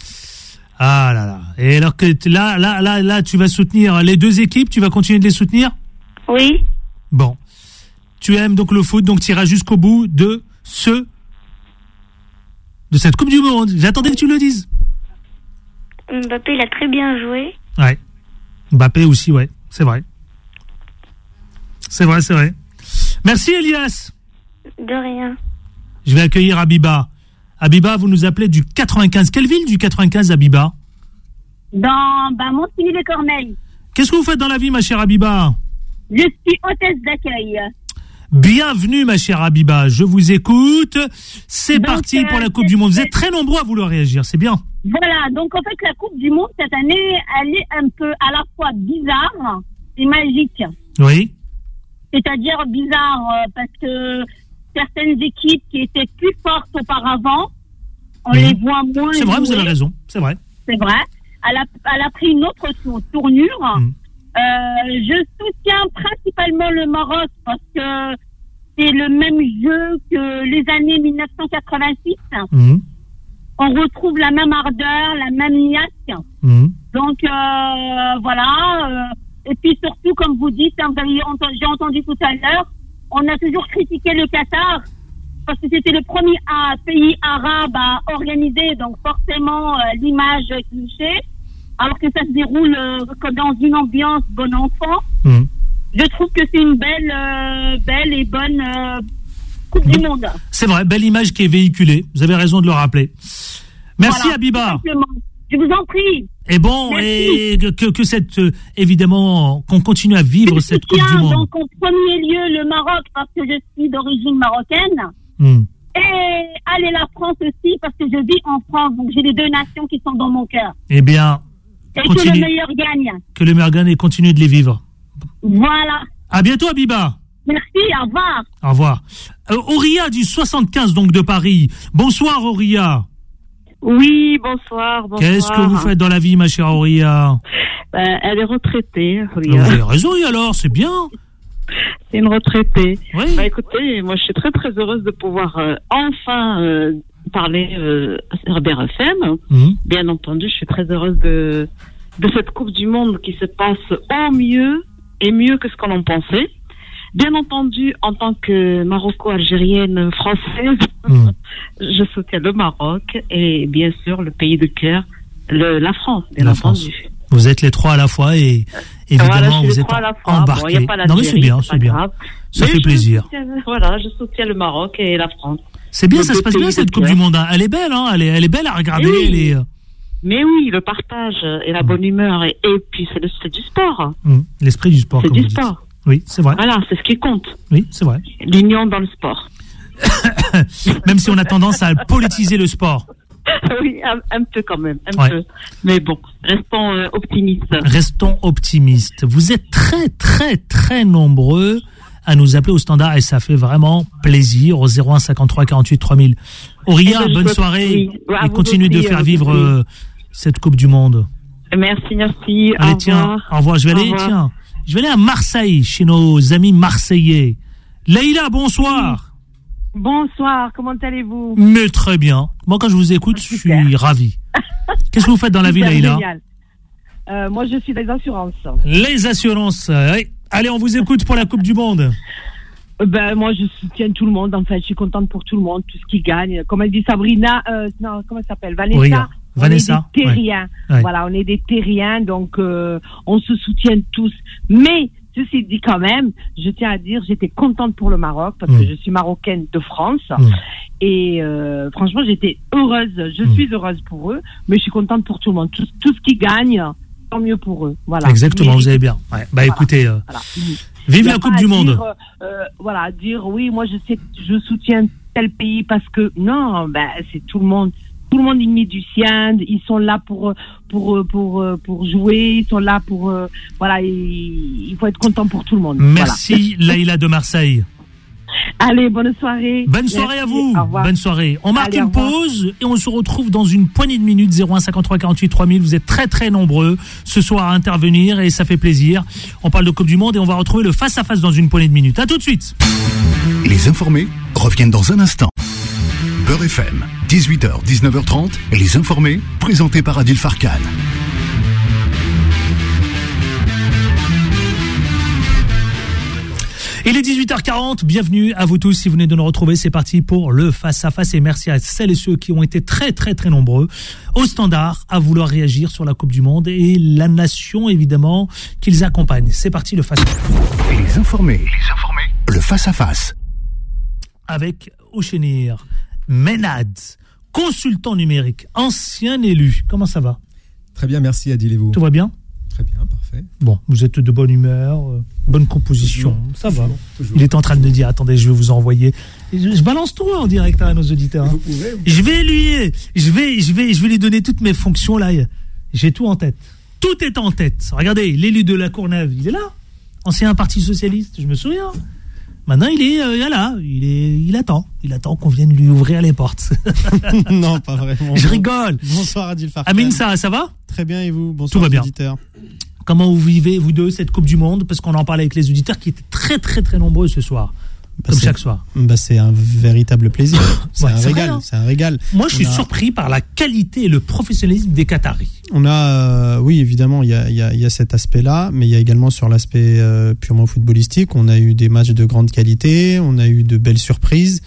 Ah là là. Et alors que t- là, là, là, là, tu vas soutenir les deux équipes, tu vas continuer de les soutenir? Oui, Bon. Tu aimes donc le foot, donc tu iras jusqu'au bout de ce... de cette Coupe du Monde. J'attendais que tu le dises. Mbappé, il a très bien joué. Ouais. Mbappé aussi, ouais. C'est vrai. C'est vrai, c'est vrai. Merci Elias. De rien. Je vais accueillir Abiba. Abiba, vous nous appelez du quatre-vingt-quinze. Quelle ville du quatre-vingt-quinze, Abiba? Dans bah, Montigny-les-Corneilles. Qu'est-ce que vous faites dans la vie, ma chère Abiba? Je suis hôtesse d'accueil. Bienvenue, ma chère Abiba. Je vous écoute. C'est Donc, parti pour euh, la Coupe du Monde. Vous êtes très nombreux à vouloir réagir. C'est bien. Voilà, donc en fait la Coupe du Monde cette année, elle est un peu à la fois bizarre et magique. Oui. C'est-à-dire bizarre euh, parce que certaines équipes qui étaient plus fortes auparavant, on Mhm. les voit moins C'est vrai, vous jouer. avez raison. C'est vrai. C'est vrai. Elle a, elle a pris une autre tour- tournure. Mhm. Euh, je soutiens principalement le Maroc parce que c'est le même jeu que les années mille neuf cent quatre-vingt-six. Mhm. On retrouve la même ardeur, la même niaque. Mhm. Donc euh, voilà. Euh, et puis surtout, comme vous dites, hein, vous avez ent- j'ai entendu tout à l'heure, on a toujours critiqué le Qatar parce que c'était le premier euh, pays arabe à organiser, donc forcément euh, l'image est cliché, alors que ça se déroule euh, comme dans une ambiance bon enfant. Mmh. Je trouve que c'est une belle, euh, belle et bonne euh, Coupe du Monde. C'est vrai, belle image qui est véhiculée. Vous avez raison de le rappeler. Merci voilà, Abiba. Je vous en prie. Et bon, Merci. et que, que cette, euh, évidemment, qu'on continue à vivre je cette Coupe du Monde. Donc, en premier lieu, le Maroc, parce que je suis d'origine marocaine. Mmh. Et allez, la France aussi, parce que je vis en France. Donc, j'ai les deux nations qui sont dans mon cœur. Eh bien, et continue, que le meilleur gagne. Que le meilleur gagne et continue de les vivre. Voilà. À bientôt, Abiba. Merci, au revoir. Au revoir. Euh, Auria du soixante-quinze, donc de Paris. Bonsoir, Auria. Oui, bonsoir, bonsoir. Qu'est-ce que vous faites dans la vie, ma chère Auria? Ben, elle est retraitée, Auria. Vous avez raison, et alors, c'est bien. C'est une retraitée. Oui. Bah, écoutez, moi, je suis très, très heureuse de pouvoir euh, enfin euh, parler euh, sur R B F M. Mmh. Bien entendu, je suis très heureuse de, de cette Coupe du Monde qui se passe au mieux et mieux que ce qu'on en pensait. Bien entendu, en tant que maroco-algérienne française, mmh. je soutiens le Maroc et bien sûr le pays de cœur, le, la France, bien la entendu. France. Vous êtes les trois à la fois et évidemment voilà, vous êtes embarqués. Bon, non mais c'est bien, c'est bien. Grave. Ça mais fait plaisir. Soutiens, voilà, je soutiens le Maroc et la France. C'est bien, ça se passe bien cette Coupe du Monde. Hein. Elle est belle, hein. Elle est, elle est belle à regarder. Oui. Elle est... Mais oui, le partage et la mmh. bonne humeur et, et puis c'est l'esprit du sport. Mmh. L'esprit du sport. C'est comme du vous sport. Dites. Oui, c'est vrai. Voilà, c'est ce qui compte. Oui, c'est vrai. L'union dans le sport. Même si on a tendance à politiser le sport. Oui, un, un peu quand même, un ouais. peu. Mais bon, restons euh, optimistes. Restons optimistes. Vous êtes très, très, très nombreux à nous appeler au standard et ça fait vraiment plaisir au zéro un cinquante-trois quarante-huit trois mille. Auria, bonne soirée oui. ouais, et continue de faire vivre euh, cette Coupe du Monde. Merci, merci. Allez, au tiens, revoir. au revoir. Je vais aller, tiens. Je vais aller à Marseille, chez nos amis marseillais. Leïla, bonsoir. Bonsoir, comment allez-vous? Mais très bien. Moi, quand je vous écoute, je suis ravi. Qu'est-ce que vous faites dans la vie, Leïla? euh, Moi, je suis des assurances. Les assurances, oui. Allez, on vous écoute pour la Coupe du Monde. Ben, moi, je soutiens tout le monde. En fait, je suis contente pour tout le monde, tout ce qui gagne. Comme elle dit Sabrina, euh, non, comment elle s'appelle? Vanessa. Oui, on Vanessa, est des terriens. Ouais. Voilà, on est des terriens, donc euh, on se soutient tous. Mais ceci dit quand même, je tiens à dire, j'étais contente pour le Maroc parce mmh. que je suis marocaine de France mmh. et euh, franchement, j'étais heureuse. Je mmh. suis heureuse pour eux, mais je suis contente pour tout le monde. Tout, tout ce qui gagne, tant mieux pour eux. Voilà. Exactement, mais, vous avez bien. Ouais. Bah voilà, écoutez, euh, voilà. vive la Coupe du Monde. Dire, euh, voilà, dire oui, moi je sais, je soutiens tel pays parce que non, ben c'est tout le monde. Tout le monde y met du sien, ils sont là pour pour pour pour jouer, ils sont là pour euh, voilà, il faut être content pour tout le monde. Merci voilà. Laïla de Marseille. Allez, bonne soirée. Bonne soirée Merci. à vous. Bonne soirée. On marque Allez, une pause et on se retrouve dans une poignée de minutes. Zéro un cinquante-trois quarante-huit trois mille. Vous êtes très très nombreux ce soir à intervenir et ça fait plaisir. On parle de Coupe du Monde et on va retrouver le face à face dans une poignée de minutes. À tout de suite. Les informés reviennent dans un instant. Beurre F M, dix-huit heures dix-neuf heures trente, Les Informés, présentés par Adil Farkan. Il est dix-huit heures quarante, bienvenue à vous tous si vous venez de nous retrouver, c'est parti pour le face-à-face et merci à celles et ceux qui ont été très très très nombreux au standard à vouloir réagir sur la Coupe du Monde et la nation évidemment qu'ils accompagnent. C'est parti le face-à-face. Les Informés, Les Informés, le face-à-face. Avec Ouchenir Menad, consultant numérique, ancien élu. Comment ça va? Très bien, merci Adil et vous? Tout va bien? Très bien, parfait. Bon, vous êtes de bonne humeur, euh, bonne composition, toujours, ça toujours, va. Toujours. Il est en train de me dire, attendez, je vais vous envoyer. Je, je balance tout en direct à nos auditeurs. Hein. Vous pouvez, vous je vais lui, je vais, je vais, je vais lui donner toutes mes fonctions là. J'ai tout en tête. Tout est en tête. Regardez, l'élu de la Courneuve, il est là. Ancien parti socialiste, je me souviens. Maintenant, il est euh, là, il est, il attend, il attend qu'on vienne lui ouvrir les portes. Non, pas vraiment. Je rigole. Bonsoir Adil Farkan. Amine, ça, ça va? Très bien et vous? Bonsoir. Tout va bien. Auditeurs. Comment vous vivez, vous deux, cette Coupe du Monde? Parce qu'on en parlait avec les auditeurs qui étaient très très très nombreux ce soir. Bah comme chaque soir. Bah c'est un véritable plaisir. C'est ouais, un régal. Vrai, hein. C'est un régal. Moi, je suis a... surpris par la qualité et le professionnalisme des Qataris. On a, euh, oui, évidemment, il y a, y, a, y a cet aspect-là, mais il y a également sur l'aspect euh, purement footballistique. On a eu des matchs de grande qualité, on a eu de belles surprises.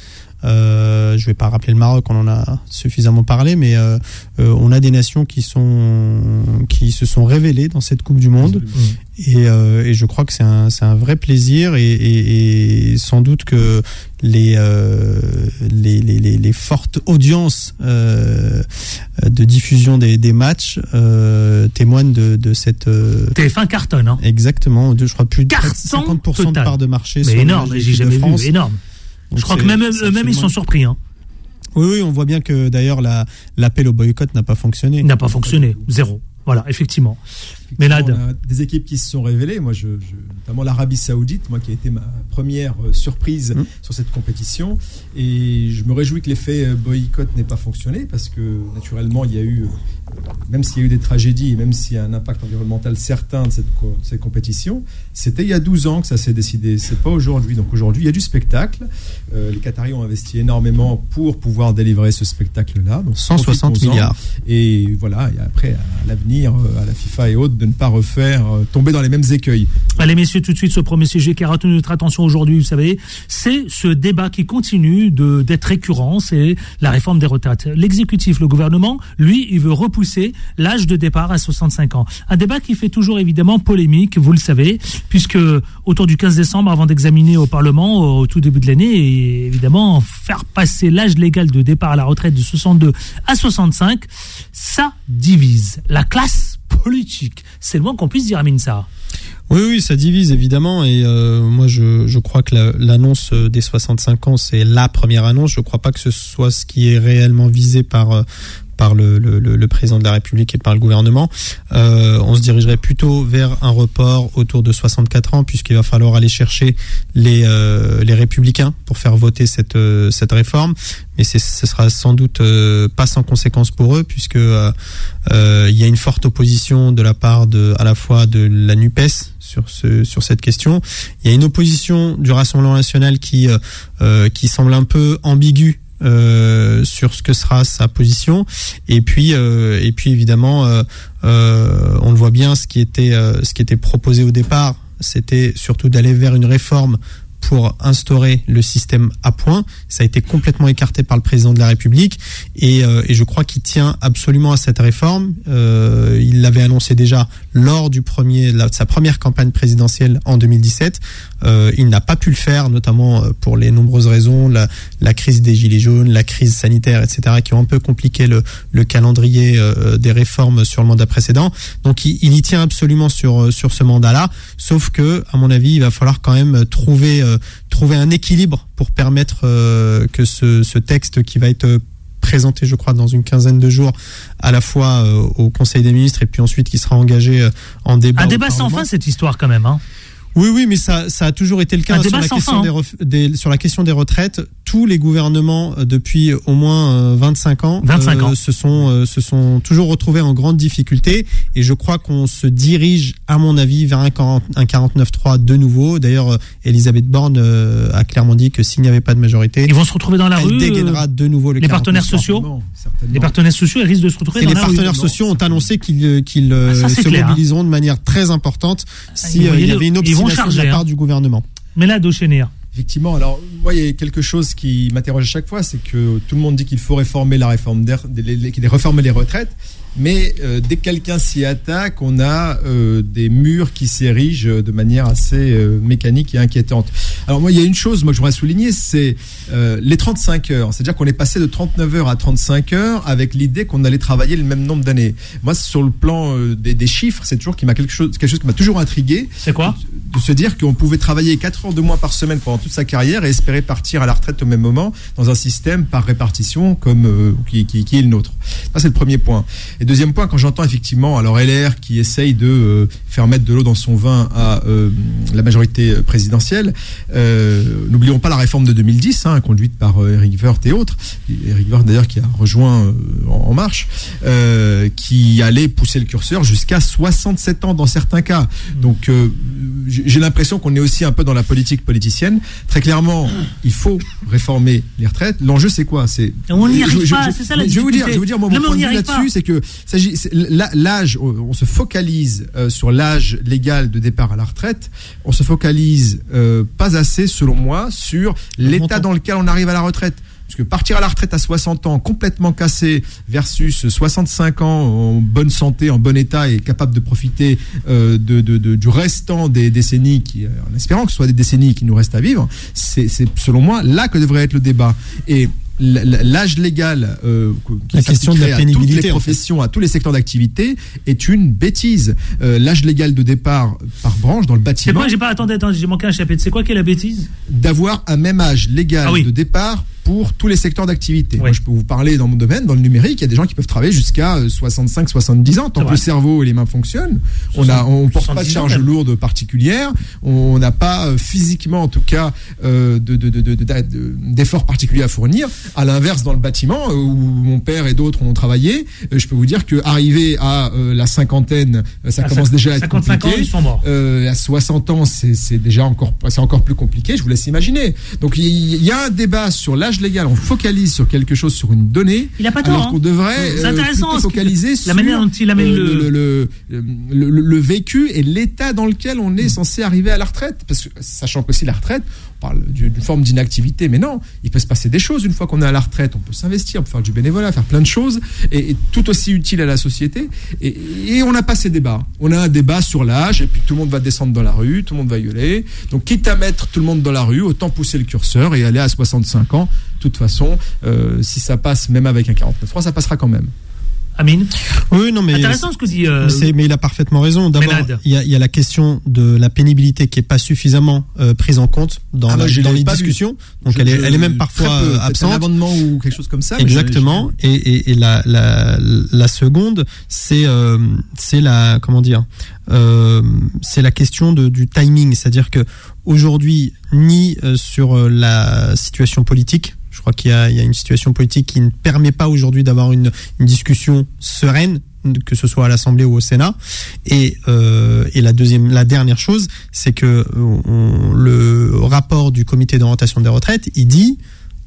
Euh, je vais pas rappeler le Maroc, on en a suffisamment parlé, mais euh, euh, on a des nations qui sont qui se sont révélées dans cette Coupe du Monde. Et, euh, et je crois que c'est un, c'est un vrai plaisir et, et, et sans doute que les, euh, les, les, les, les fortes audiences euh, de diffusion des, des matchs euh, témoignent de, de cette... Euh, T F un cartonne, hein. Exactement, je crois plus de Carton cinquante pour cent total. de part de marché. Mais sur énorme, le j'ai jamais France. vu, énorme. Donc je crois que même eux-mêmes, ils sont surpris. Hein. Oui, oui, on voit bien que d'ailleurs la, l'appel au boycott n'a pas fonctionné. Il n'a pas fonctionné, zéro. Voilà, effectivement. Mais là, on a des équipes qui se sont révélées. Moi, je, je, notamment l'Arabie Saoudite, moi qui a été ma première euh, surprise mmh. sur cette compétition. Et je me réjouis que l'effet euh, boycott n'ait pas fonctionné parce que naturellement, il y a eu, euh, même s'il y a eu des tragédies et même s'il y a un impact environnemental certain de cette, de cette compétition, c'était il y a douze ans que ça s'est décidé. C'est pas aujourd'hui. Donc aujourd'hui, il y a du spectacle. Euh, les Qataris ont investi énormément pour pouvoir délivrer ce spectacle-là. Donc cent soixante milliards. Et voilà. Et après, à l'avenir, à la FIFA et autres, de ne pas refaire euh, tomber dans les mêmes écueils. Allez messieurs, tout de suite ce premier sujet qui a retenu notre attention aujourd'hui, vous savez, c'est ce débat qui continue de, d'être récurrent, c'est la réforme des retraites. L'exécutif, le gouvernement, lui, il veut repousser l'âge de départ à soixante-cinq ans. Un débat qui fait toujours évidemment polémique, vous le savez, puisque autour du quinze décembre, avant d'examiner au Parlement au tout début de l'année, et évidemment faire passer l'âge légal de départ à la retraite de soixante-deux à soixante-cinq, ça divise la classe politique. C'est le moins qu'on puisse dire, Amine Sarr. Oui, oui, ça divise évidemment. Et euh, moi, je, je crois que la, l'annonce des soixante-cinq ans, c'est la première annonce. Je ne crois pas que ce soit ce qui est réellement visé par par le, le, le président de la République et par le gouvernement. Euh, on se dirigerait plutôt vers un report autour de soixante-quatre ans, puisqu'il va falloir aller chercher les euh, les républicains pour faire voter cette euh, cette réforme. Mais c'est, ce sera sans doute euh, pas sans conséquence pour eux, puisque euh, euh, il y a une forte opposition de la part de à la fois de la NUPES sur ce sur cette question. Il y a une opposition du Rassemblement national qui euh, euh, qui semble un peu ambiguë Euh, sur ce que sera sa position, et puis euh, et puis évidemment euh, euh, on le voit bien, ce qui était euh, ce qui était proposé au départ, c'était surtout d'aller vers une réforme pour instaurer le système à points. Ça a été complètement écarté par le président de la République, et, euh, et je crois qu'il tient absolument à cette réforme. Euh, il l'avait annoncé déjà lors du premier, la, de sa première campagne présidentielle en deux mille dix-sept. Euh, il n'a pas pu le faire, notamment pour les nombreuses raisons, la, la crise des gilets jaunes, la crise sanitaire, et cetera, qui ont un peu compliqué le, le calendrier euh, des réformes sur le mandat précédent. Donc il, il y tient absolument sur sur ce mandat-là, sauf que, à mon avis, il va falloir quand même trouver euh, trouver un équilibre pour permettre euh, que ce, ce texte qui va être présenté, je crois, dans une quinzaine de jours, à la fois euh, au Conseil des ministres et puis ensuite qui sera engagé euh, en débat. Un débat sans fin, cette histoire, quand même, hein. Oui, oui, mais ça, ça a toujours été le cas sur la, question des ref, des, sur la question des retraites. Tous les gouvernements euh, depuis au moins euh, vingt-cinq ans, vingt-cinq ans. Euh, se sont euh, se sont toujours retrouvés en grande difficulté, et je crois qu'on se dirige, à mon avis, vers un, un quarante-neuf trois de nouveau. D'ailleurs, euh, Elisabeth Borne euh, a clairement dit que s'il n'y avait pas de majorité, ils vont se retrouver dans la elle rue. dégainera de nouveau le les partenaires sociaux. Les partenaires sociaux, ils risquent de se retrouver et dans les la rue. Les partenaires sociaux ont annoncé qu'ils qu'ils ah, ça, se clair, mobiliseront hein. de manière très importante si il euh, y avait une obstination charger, de la part hein. du gouvernement. Mais là, Dochenir. Effectivement, alors moi il y a quelque chose qui m'interroge à chaque fois, c'est que tout le monde dit qu'il faut réformer la réforme des, des, des, des réformer les retraites, mais euh, dès que quelqu'un s'y attaque, on a euh, des murs qui s'érigent de manière assez euh, mécanique et inquiétante. Alors moi il y a une chose, moi que je voudrais souligner, c'est euh, les trente-cinq heures, c'est-à-dire qu'on est passé de trente-neuf heures à trente-cinq heures avec l'idée qu'on allait travailler le même nombre d'années. Moi sur le plan euh, des, des chiffres, c'est toujours qui m'a quelque chose, quelque chose qui m'a toujours intrigué. C'est quoi ? De se dire qu'on pouvait travailler quatre heures de moins par semaine pendant toute sa carrière et espérer partir à la retraite au même moment dans un système par répartition comme euh, qui, qui, qui est le nôtre. Ça c'est le premier point. Et deuxième point, quand j'entends effectivement alors L R qui essaye de euh, faire mettre de l'eau dans son vin à euh, la majorité présidentielle, euh, n'oublions pas la réforme de deux mille dix, hein, conduite par euh, Éric Woerth et autres. Éric Woerth d'ailleurs qui a rejoint euh, en, en Marche, euh, qui allait pousser le curseur jusqu'à soixante-sept ans dans certains cas. Donc euh, j'ai l'impression qu'on est aussi un peu dans la politique politicienne. Très clairement, il faut réformer les retraites. L'enjeu, c'est quoi ? C'est on n'y arrive je, pas. Je, c'est ça la je vais vous dire, je vais vous dire, moi, mon non, point de vue là-dessus, c'est que s'agit, c'est, l'âge, on se focalise euh, sur l'âge légal de départ à la retraite. On se focalise euh, pas assez, selon moi, sur l'état dans lequel on arrive à la retraite. Parce que partir à la retraite à soixante ans, complètement cassé, versus soixante-cinq ans en bonne santé, en bon état et capable de profiter euh, de, de, de, du restant des décennies, qui, en espérant que ce soit des décennies qui nous restent à vivre, c'est, c'est selon moi là que devrait être le débat. Et l'âge légal euh, qui la question de la pénibilité, à toutes les professions, en fait. à tous les secteurs d'activité est une bêtise. Euh, l'âge légal de départ par branche dans le bâtiment. C'est quoi, j'ai pas attendez, attendez, j'ai manqué un chapitre. C'est quoi qui est la bêtise? D'avoir un même âge légal ah oui. de départ pour tous les secteurs d'activité. Oui. Moi, je peux vous parler dans mon domaine, dans le numérique, il y a des gens qui peuvent travailler jusqu'à soixante-cinq soixante-dix ans, tant que le cerveau et les mains fonctionnent. On a, on porte pas de charge lourde particulière, on n'a pas euh, physiquement, en tout cas, euh, de, de, de, de, de, de, d'efforts particuliers à fournir. À l'inverse, dans le bâtiment, euh, où mon père et d'autres ont travaillé, euh, je peux vous dire que arriver à euh, la cinquantaine, euh, ça à commence déjà à être compliqué. Ans, ils sont morts. Euh, à soixante ans, c'est, c'est déjà encore, c'est encore plus compliqué. Je vous laisse imaginer. Donc, il y, y a un débat sur l'âge légal, on focalise sur quelque chose, sur une donnée, il a pas tort, alors qu'on devrait c'est intéressant, euh, focaliser la sur manière dont il amène euh, le, le, le, le, le vécu et l'état dans lequel on est censé arriver à la retraite. Parce que, sachant qu'aussi la retraite, on parle d'une forme d'inactivité, mais non, il peut se passer des choses une fois qu'on est à la retraite. On peut s'investir, on peut faire du bénévolat, faire plein de choses, et, et tout aussi utile à la société. Et, et on n'a pas ces débats. On a un débat sur l'âge, et puis tout le monde va descendre dans la rue, tout le monde va gueuler. Donc, quitte à mettre tout le monde dans la rue, autant pousser le curseur et aller à soixante-cinq ans. De toute façon, euh, si ça passe même avec un quarante-neuf trois, ça passera quand même. Amine. Oui, non, mais intéressant ce que dit. Euh, mais, mais il a parfaitement raison. D'abord, il y a, il y a la question de la pénibilité qui est pas suffisamment euh, prise en compte dans, ah la, bah, dans les discussions. Vu. Donc je, elle est, elle est même parfois peu, absente. Un amendement ou quelque chose comme ça. Exactement. Et, et, et la, la, la seconde, c'est, euh, c'est la, comment dire, euh, c'est la question de, du timing, c'est-à-dire que aujourd'hui, ni euh, sur euh, la situation politique. Je crois qu'il y a, il y a une situation politique qui ne permet pas aujourd'hui d'avoir une, une discussion sereine, que ce soit à l'Assemblée ou au Sénat. Et, euh, et la deuxième, la dernière chose, c'est que on, le rapport du Comité d'orientation des retraites, il dit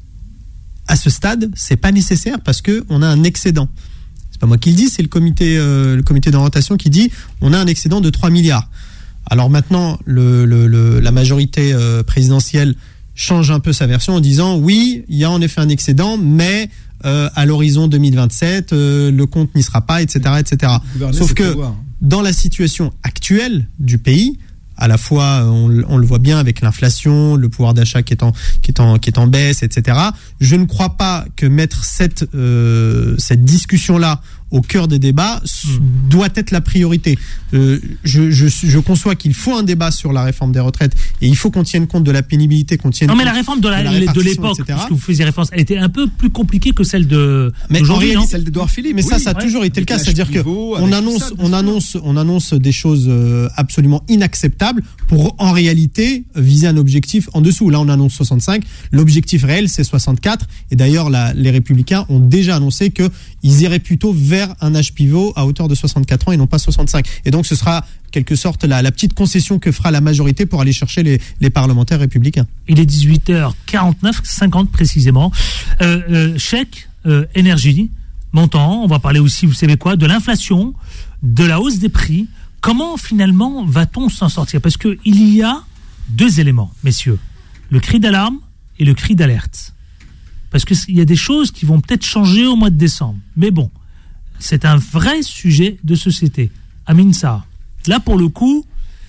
à ce stade, c'est pas nécessaire parce que on a un excédent. C'est pas moi qui le dis, c'est le comité, euh, le comité d'orientation qui dit on a un excédent de trois milliards. Alors maintenant, le, le, le, la majorité euh, présidentielle change un peu sa version en disant oui, il y a en effet un excédent, mais euh, à l'horizon deux mille vingt-sept, euh, le compte n'y sera pas, et cetera, et cetera. Sauf que dans la situation actuelle du pays, à la fois on, on le voit bien avec l'inflation, le pouvoir d'achat qui est en qui est en qui est en baisse, et cetera. Je ne crois pas que mettre cette euh, cette discussion là au cœur des débats mmh. doit être la priorité. Euh, je, je, je conçois qu'il faut un débat sur la réforme des retraites et il faut qu'on tienne compte de la pénibilité, qu'on tienne non, compte mais la réforme de, la, de, la de l'époque, parce que vous faisiez référence, elle était un peu plus compliquée que celle de mais aujourd'hui, en non celle d'Edouard Philippe. Mais oui, ça, ça a ouais. toujours été le cas, c'est-à-dire que on annonce, ça, on annonce, on annonce des choses absolument inacceptables pour en réalité viser un objectif en dessous. Là, on annonce soixante-cinq. L'objectif réel, c'est soixante-quatre. Et d'ailleurs, la, les Républicains ont déjà annoncé que ils iraient plutôt vers un âge pivot à hauteur de soixante-quatre ans et non pas soixante-cinq. Et donc, ce sera quelque sorte la, la petite concession que fera la majorité pour aller chercher les, les parlementaires républicains. Il est dix-huit heures quarante-neuf, cinquante précisément. Euh, euh, chèque, euh, énergie, montant. On va parler aussi, vous savez quoi, de l'inflation, de la hausse des prix. Comment finalement va-t-on s'en sortir ? Parce qu'il y a deux éléments, messieurs. Le cri d'alarme et le cri d'alerte. Parce qu'il y a des choses qui vont peut-être changer au mois de décembre. Mais bon, c'est un vrai sujet de société. Amine Sarr, là pour le coup,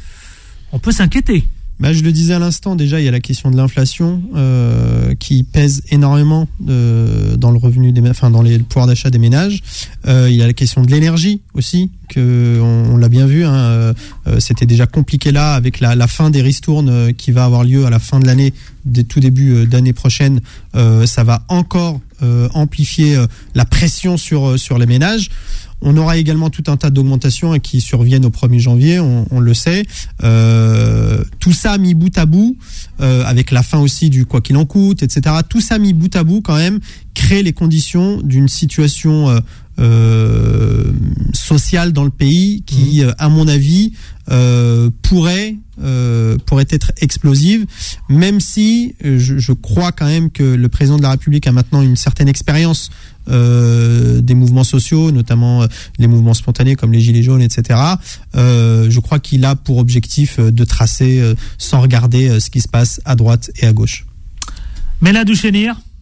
on peut s'inquiéter. Bah, je le disais à l'instant, déjà il y a la question de l'inflation euh, qui pèse énormément euh, dans le revenu des, enfin dans les, le pouvoir d'achat des ménages. Euh, il y a la question de l'énergie aussi, que on, on l'a bien vu. Hein, euh, c'était déjà compliqué là avec la, la fin des ristournes euh, qui va avoir lieu à la fin de l'année, dès tout début euh, d'année prochaine. Euh, ça va encore euh, amplifier euh, la pression sur euh, sur les ménages. On aura également tout un tas d'augmentations hein, qui surviennent au premier janvier, on, on le sait. Euh, tout ça mis bout à bout, euh, avec la fin aussi du quoi qu'il en coûte, et cetera. Tout ça mis bout à bout quand même crée les conditions d'une situation euh, euh, sociale dans le pays qui, mmh. à mon avis, euh, pourrait euh, pourrait être explosive, même si je, je crois quand même que le président de la République a maintenant une certaine expérience euh, des mouvements sociaux, notamment euh, les mouvements spontanés comme les gilets jaunes, et cetera. Euh, je crois qu'il a pour objectif de tracer euh, sans regarder euh, ce qui se passe à droite et à gauche. Mela Douchenir.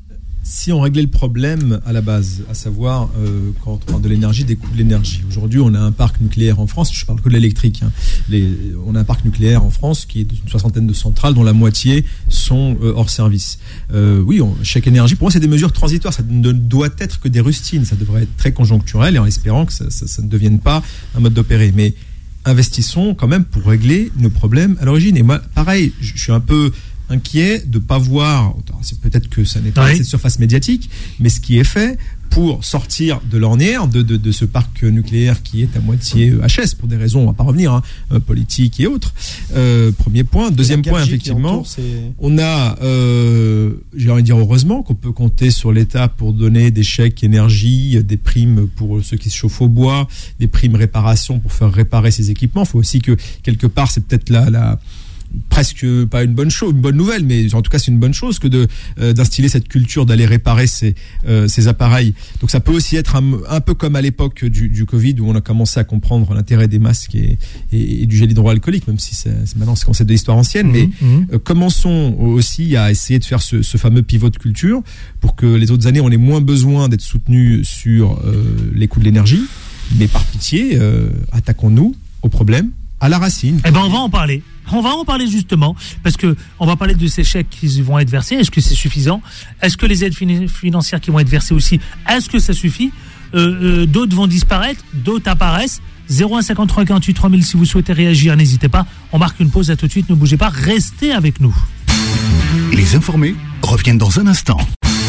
si on réglait le problème à la base, à savoir euh, quand on parle de l'énergie, des coûts de l'énergie. Aujourd'hui, on a un parc nucléaire en France, je parle que de l'électrique, hein. Les, on a un parc nucléaire en France qui est d'une soixantaine de centrales dont la moitié sont euh, hors service. Euh, oui, on, chèque énergie, pour moi, c'est des mesures transitoires, ça ne doit être que des rustines, ça devrait être très conjoncturel et en espérant que ça, ça, ça ne devienne pas un mode d'opérer. Mais investissons quand même pour régler nos problèmes à l'origine. Et moi, pareil, je suis un peu inquiet de ne pas voir, c'est peut-être que ça n'est pas oui. cette surface médiatique, mais ce qui est fait pour sortir de l'ornière de, de, de ce parc nucléaire qui est à moitié H S pour des raisons, on va pas revenir, hein, politiques et autres. Euh, premier point. Deuxième point, effectivement, entoure, on a, euh, j'ai envie de dire heureusement qu'on peut compter sur l'État pour donner des chèques énergie, des primes pour ceux qui se chauffent au bois, des primes réparation pour faire réparer ces équipements. Il faut aussi que quelque part, c'est peut-être là la presque pas une bonne chose, une bonne nouvelle, mais en tout cas c'est une bonne chose que de euh, d'instiller cette culture d'aller réparer ces euh, ces appareils. Donc ça peut aussi être un, un peu comme à l'époque du, du Covid où on a commencé à comprendre l'intérêt des masques et, et, et du gel hydroalcoolique, même si c'est, c'est maintenant c'est concept de l'histoire ancienne. Mmh, mais mmh. Euh, commençons aussi à essayer de faire ce, ce fameux pivot de culture pour que les autres années on ait moins besoin d'être soutenus sur euh, les coûts de l'énergie, mais par pitié euh, attaquons-nous au problème à la racine. Eh ben on va en parler. On va en parler justement, parce que on va parler de ces chèques qui vont être versés. Est-ce que c'est suffisant ? Est-ce que les aides fin- financières qui vont être versées aussi, est-ce que ça suffit ? euh, euh, D'autres vont disparaître, d'autres apparaissent. zéro un cinquante-trois quarante-huit trois mille si vous souhaitez réagir, n'hésitez pas. On marque une pause, à tout de suite, ne bougez pas, restez avec nous. Les informés reviennent dans un instant.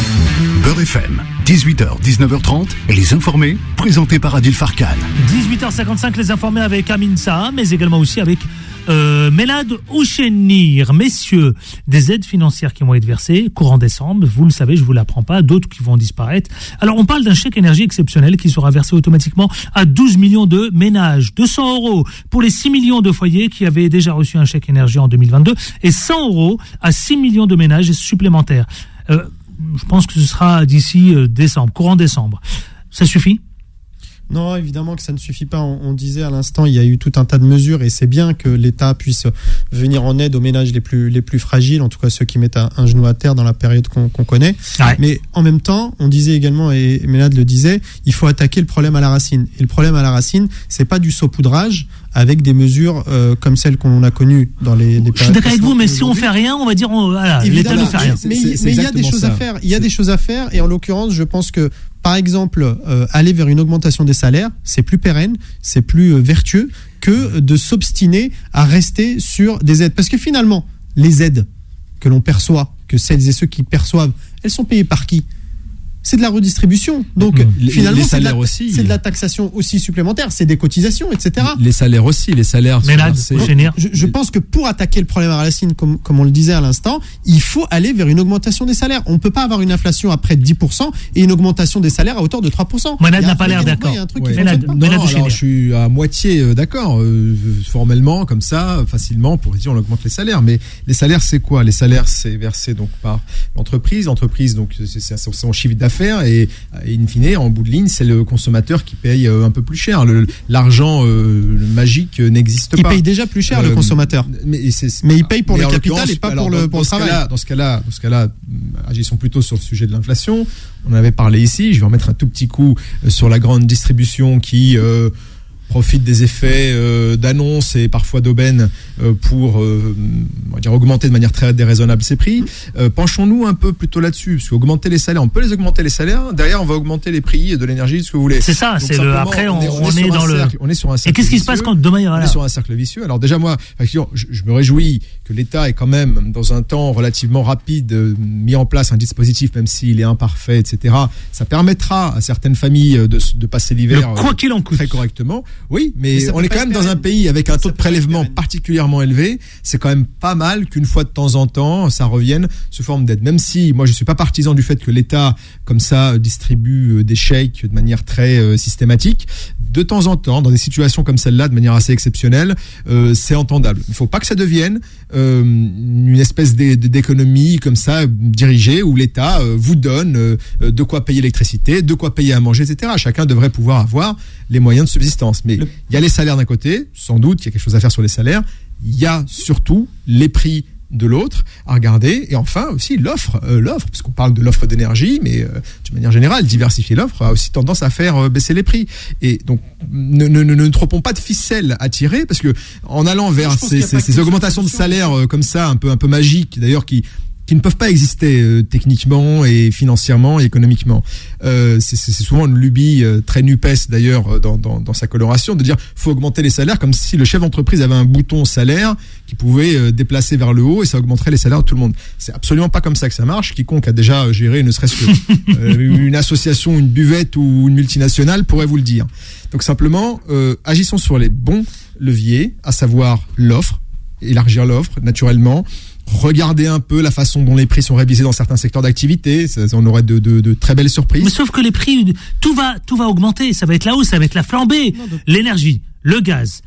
Beurre F M, dix-huit heures dix-neuf heures trente, les informés, présentés par Adil Farkan. dix-huit heures cinquante-cinq, les informés avec Amin Saha, mais également aussi avec euh, Melad Ouchenir. Messieurs, des aides financières qui vont être versées courant décembre, vous le savez, je vous l'apprends pas, d'autres qui vont disparaître. Alors on parle d'un chèque énergie exceptionnel qui sera versé automatiquement à douze millions de ménages, deux cents euros pour les six millions de foyers qui avaient déjà reçu un chèque énergie en deux mille vingt-deux et cent euros à six millions de ménages supplémentaires. Euh, Je pense que ce sera d'ici euh, décembre, courant décembre. Ça suffit ? Non, évidemment que ça ne suffit pas. On, on disait à l'instant, il y a eu tout un tas de mesures et c'est bien que l'État puisse venir en aide aux ménages les plus, les plus fragiles, en tout cas ceux qui mettent un, un genou à terre dans la période qu'on, qu'on connaît. Ouais. Mais en même temps, on disait également, et Mélade le disait, il faut attaquer le problème à la racine. Et le problème à la racine, c'est pas du saupoudrage avec des mesures euh, comme celles qu'on a connues dans les, les périodes. Je suis d'accord avec vous, mais si on fait rien, on va dire, on, voilà, l'État ne fait rien. Mais il y a des choses ça. à faire. Il y a c'est... des choses à faire, et en l'occurrence, je pense que par exemple, euh, aller vers une augmentation des salaires, c'est plus pérenne, c'est plus euh, vertueux que de s'obstiner à rester sur des aides. Parce que finalement, les aides que l'on perçoit, que celles et ceux qui perçoivent, elles sont payées par qui ? C'est de la redistribution. Donc, mmh. finalement, les c'est, de la, aussi. c'est de la taxation aussi supplémentaire, c'est des cotisations, et cetera. Les salaires aussi, les salaires. Mais là, c'est... je, je pense que pour attaquer le problème à la racine, comme, comme on le disait à l'instant, il faut aller vers une augmentation des salaires. On ne peut pas avoir une inflation à près de dix pour cent et une augmentation des salaires à hauteur de trois pour cent. Manad n'a pas l'air d'accord. Ouais. Ménade, pas. Non, non, alors, je suis à moitié d'accord, euh, formellement, comme ça, facilement, pour dire on augmente les salaires. Mais les salaires, c'est quoi ? Les salaires, c'est versé donc par l'entreprise. L'entreprise, donc, c'est, c'est son chiffre d'affaires et Et in fine, en bout de ligne, c'est le consommateur qui paye un peu plus cher. Le, l'argent euh, magique n'existe il pas. Il paye déjà plus cher, euh, le consommateur. Mais, c'est, c'est, mais il paye pour le capital et pas alors, pour le, pour dans le travail. Cas-là, dans ce cas-là, dans ce cas-là, agissons plutôt sur le sujet de l'inflation. On en avait parlé ici. Je vais remettre un tout petit coup sur la grande distribution qui euh, profite des effets euh, d'annonce et parfois d'aubaine euh, pour euh, on va dire augmenter de manière très déraisonnable ses prix. Euh, penchons-nous un peu plutôt là-dessus, parce qu'augmenter les salaires, on peut les augmenter les salaires. Derrière, on va augmenter les prix de l'énergie, ce que vous voulez. C'est ça. Donc, c'est le. Après, on, on, est, on, est, est dans le. Cercle, on est sur un cercle. Et qu'est-ce qui vicieux, se passe quand demain il y aura On est sur un cercle vicieux. Alors déjà, moi, je, je me réjouis que l'État ait quand même, dans un temps relativement rapide, mis en place un dispositif, même s'il est imparfait, et cetera. Ça permettra à certaines familles de, de passer l'hiver quoi qu'il en coûte très correctement. Oui, mais, mais on est quand même dans un pays avec un taux de prélèvement particulièrement élevé. C'est quand même pas mal qu'une fois de temps en temps, ça revienne sous forme d'aide. Même si, moi, je suis pas partisan du fait que l'État, comme ça, distribue des chèques de manière très euh, systématique. De temps en temps, dans des situations comme celle-là, de manière assez exceptionnelle, euh, c'est entendable. Il faut pas que ça devienne euh, une espèce d'économie comme ça, dirigée, où l'État euh, vous donne euh, de quoi payer l'électricité, de quoi payer à manger, et cetera. Chacun devrait pouvoir avoir les moyens de subsistance. Mais il y a les salaires d'un côté, sans doute, il y a quelque chose à faire sur les salaires. Il y a surtout les prix de l'autre à regarder. Et enfin aussi l'offre, euh, l'offre, parce qu'on parle de l'offre d'énergie, mais euh, de manière générale, diversifier l'offre a aussi tendance à faire euh, baisser les prix. Et donc ne, ne, ne, ne trompons pas de ficelle à tirer, parce que en allant vers ces, ces, ces augmentations de salaire euh, comme ça, un peu un peu magiques, d'ailleurs qui qui ne peuvent pas exister euh, techniquement et financièrement et économiquement. Euh, c'est, c'est souvent une lubie euh, très NUPES d'ailleurs dans, dans, dans sa coloration de dire faut augmenter les salaires comme si le chef d'entreprise avait un bouton salaire qui pouvait euh, déplacer vers le haut et ça augmenterait les salaires de tout le monde. C'est absolument pas comme ça que ça marche. Quiconque a déjà géré ne serait-ce que euh, une association, une buvette ou une multinationale pourrait vous le dire. Donc simplement, euh, agissons sur les bons leviers, à savoir l'offre, élargir l'offre naturellement. Regardez un peu la façon dont les prix sont révisés dans certains secteurs d'activité, ça, on aurait de, de, de très belles surprises. Mais sauf que les prix, tout va, tout va augmenter, ça va être la hausse, ça va être la flambée. Non, de... L'énergie, le gaz,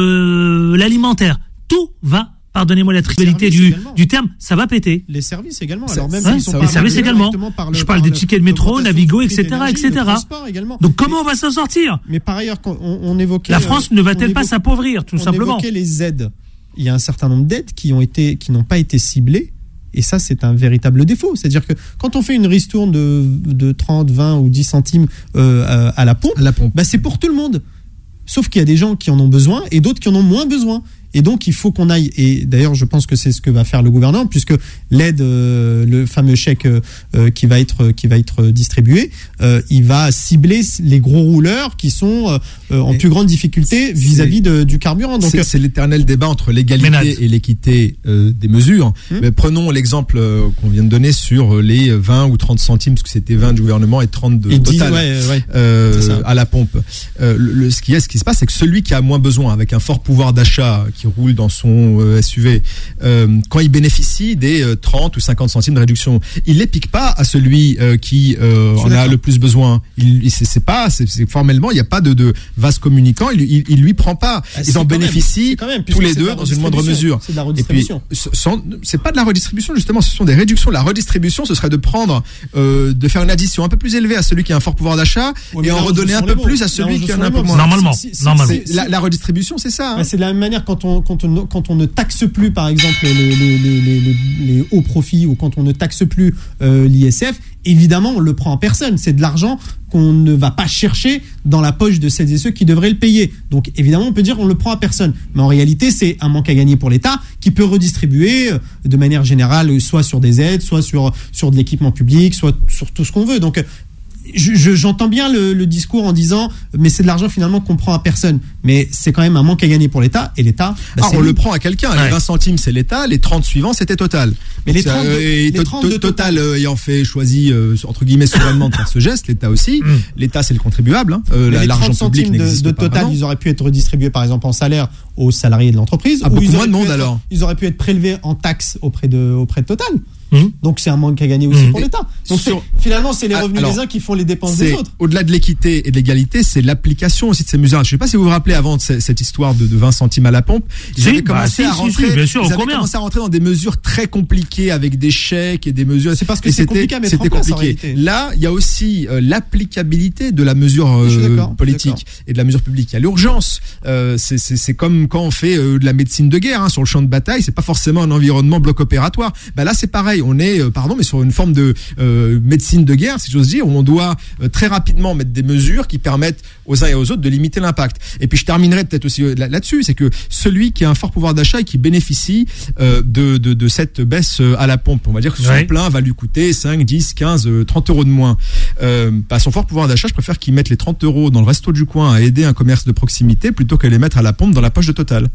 le, l'alimentaire, tout va, pardonnez-moi la trivialité du, du terme, ça va péter. Les services également. Ça, alors même hein, s'ils sont les services également. Le, Je parle des tickets de métro, Navigo, et cetera, et cetera. Donc comment on va s'en sortir? Mais par ailleurs, on, on évoquait. La France euh, ne va-t-elle pas s'appauvrir, tout on simplement? On évoquait les aides. Il y a un certain nombre d'aides qui ont été, qui n'ont pas été ciblées. Et ça, c'est un véritable défaut. C'est-à-dire que quand on fait une ristourne de, de trente, vingt ou dix centimes euh, à la pompe, à la pompe. Bah, c'est pour tout le monde. Sauf qu'il y a des gens qui en ont besoin et d'autres qui en ont moins besoin. Et donc, il faut qu'on aille. Et d'ailleurs, je pense que c'est ce que va faire le gouvernement, puisque l'aide, euh, le fameux chèque euh, qui va être qui va être distribué, euh, il va cibler les gros rouleurs qui sont euh, en plus grande difficulté vis-à-vis de, du carburant. Donc, c'est, c'est l'éternel débat entre l'égalité Ménade. et l'équité euh, des mesures. Hum. Mais prenons l'exemple euh, qu'on vient de donner sur les vingt ou trente centimes, parce que c'était vingt du gouvernement et trente de et total dix, ouais, ouais, euh, à la pompe. Euh, le, ce qui est, ce qui se passe, c'est que celui qui a moins besoin, avec un fort pouvoir d'achat, qui roule dans son euh, S U V, euh, quand il bénéficie des euh, trente ou cinquante centimes de réduction, il les pique pas à celui euh, qui euh, en a le plus besoin. Il, il c'est, c'est pas, c'est, c'est formellement, il n'y a pas de, de vase communicant. Il, il, il lui prend pas. Ah, ils en bénéficient même, même, tous les deux dans une moindre mesure. C'est de la redistribution. Et puis, sans, c'est pas de la redistribution justement. Ce sont des réductions. La redistribution, ce serait de prendre, euh, de faire une addition un peu plus élevée à celui qui a un fort pouvoir d'achat ouais, et en redonner un peu plus à celui qui en a un peu moins. Normalement, c'est, c'est, normalement. C'est, la, la redistribution, c'est ça. Hein. Bah, c'est de la même manière quand on quand on quand on ne taxe plus, par exemple, les, les, les, les, les, les hauts profits ou quand on ne taxe plus euh, l'I S F, évidemment, on le prend en personne. C'est de l'argent qu'on ne va pas chercher dans la poche de celles et ceux qui devraient le payer. Donc, évidemment, on peut dire qu'on le prend à personne. Mais en réalité, c'est un manque à gagner pour l'État qui peut redistribuer de manière générale, soit sur des aides, soit sur, sur de l'équipement public, soit sur tout ce qu'on veut. Donc, Je, je, j'entends bien le, le discours en disant mais c'est de l'argent finalement qu'on prend à personne, mais c'est quand même un manque à gagner pour l'État et l'État bah, ah, on le prend à quelqu'un. Ouais. Les vingt centimes c'est l'État, les trente suivants c'était Total. Mais les trente, euh, et les to, trente to, de Total euh, ayant fait choisi euh, entre guillemets souverainement de faire ce geste, l'État aussi. Mm. L'État c'est le contribuable. Hein. Euh, la, les l'argent public n'existe de, de pas Total vraiment. Ils auraient pu être redistribués par exemple en salaire aux salariés de l'entreprise. Ah, beaucoup ils moins de monde être, alors. Ils auraient pu être prélevés en taxes auprès de auprès de Total. Mmh. Donc c'est un manque à gagner aussi mmh. pour l'État. Donc sur, c'est, finalement c'est les revenus alors, des uns qui font les dépenses des autres. Au-delà de l'équité et de l'égalité, c'est l'application aussi de ces mesures. Je ne sais pas si vous vous rappelez avant de c- cette histoire de, de vingt centimes à la pompe, ils si, avaient commencé bah, à si, rentrer, si, bien sûr, ils avaient commencé à rentrer dans des mesures très compliquées avec des chèques et des mesures. C'est parce que c'est compliqué à mettre c'était en place, compliqué. En Là, il y a aussi euh, l'applicabilité de la mesure euh, politique et de la mesure publique. Il y a l'urgence. Euh, c'est, c'est, c'est comme quand on fait euh, de la médecine de guerre hein, sur le champ de bataille. C'est pas forcément un environnement bloc opératoire. Bah là, c'est pareil. On est, euh, pardon. mais sur une forme de euh, médecine de guerre, si j'ose dire, où on doit euh, très rapidement mettre des mesures qui permettent aux uns et aux autres de limiter l'impact. Et puis je terminerai peut-être aussi là- là-dessus, c'est que celui qui a un fort pouvoir d'achat et qui bénéficie euh, de, de, de cette baisse à la pompe, on va dire que son ouais. plein va lui coûter cinq, dix, quinze, trente euros de moins. Euh, bah, son fort pouvoir d'achat, je préfère qu'il mette les trente euros dans le resto du coin à aider un commerce de proximité plutôt que les mettre à la pompe dans la poche de Total.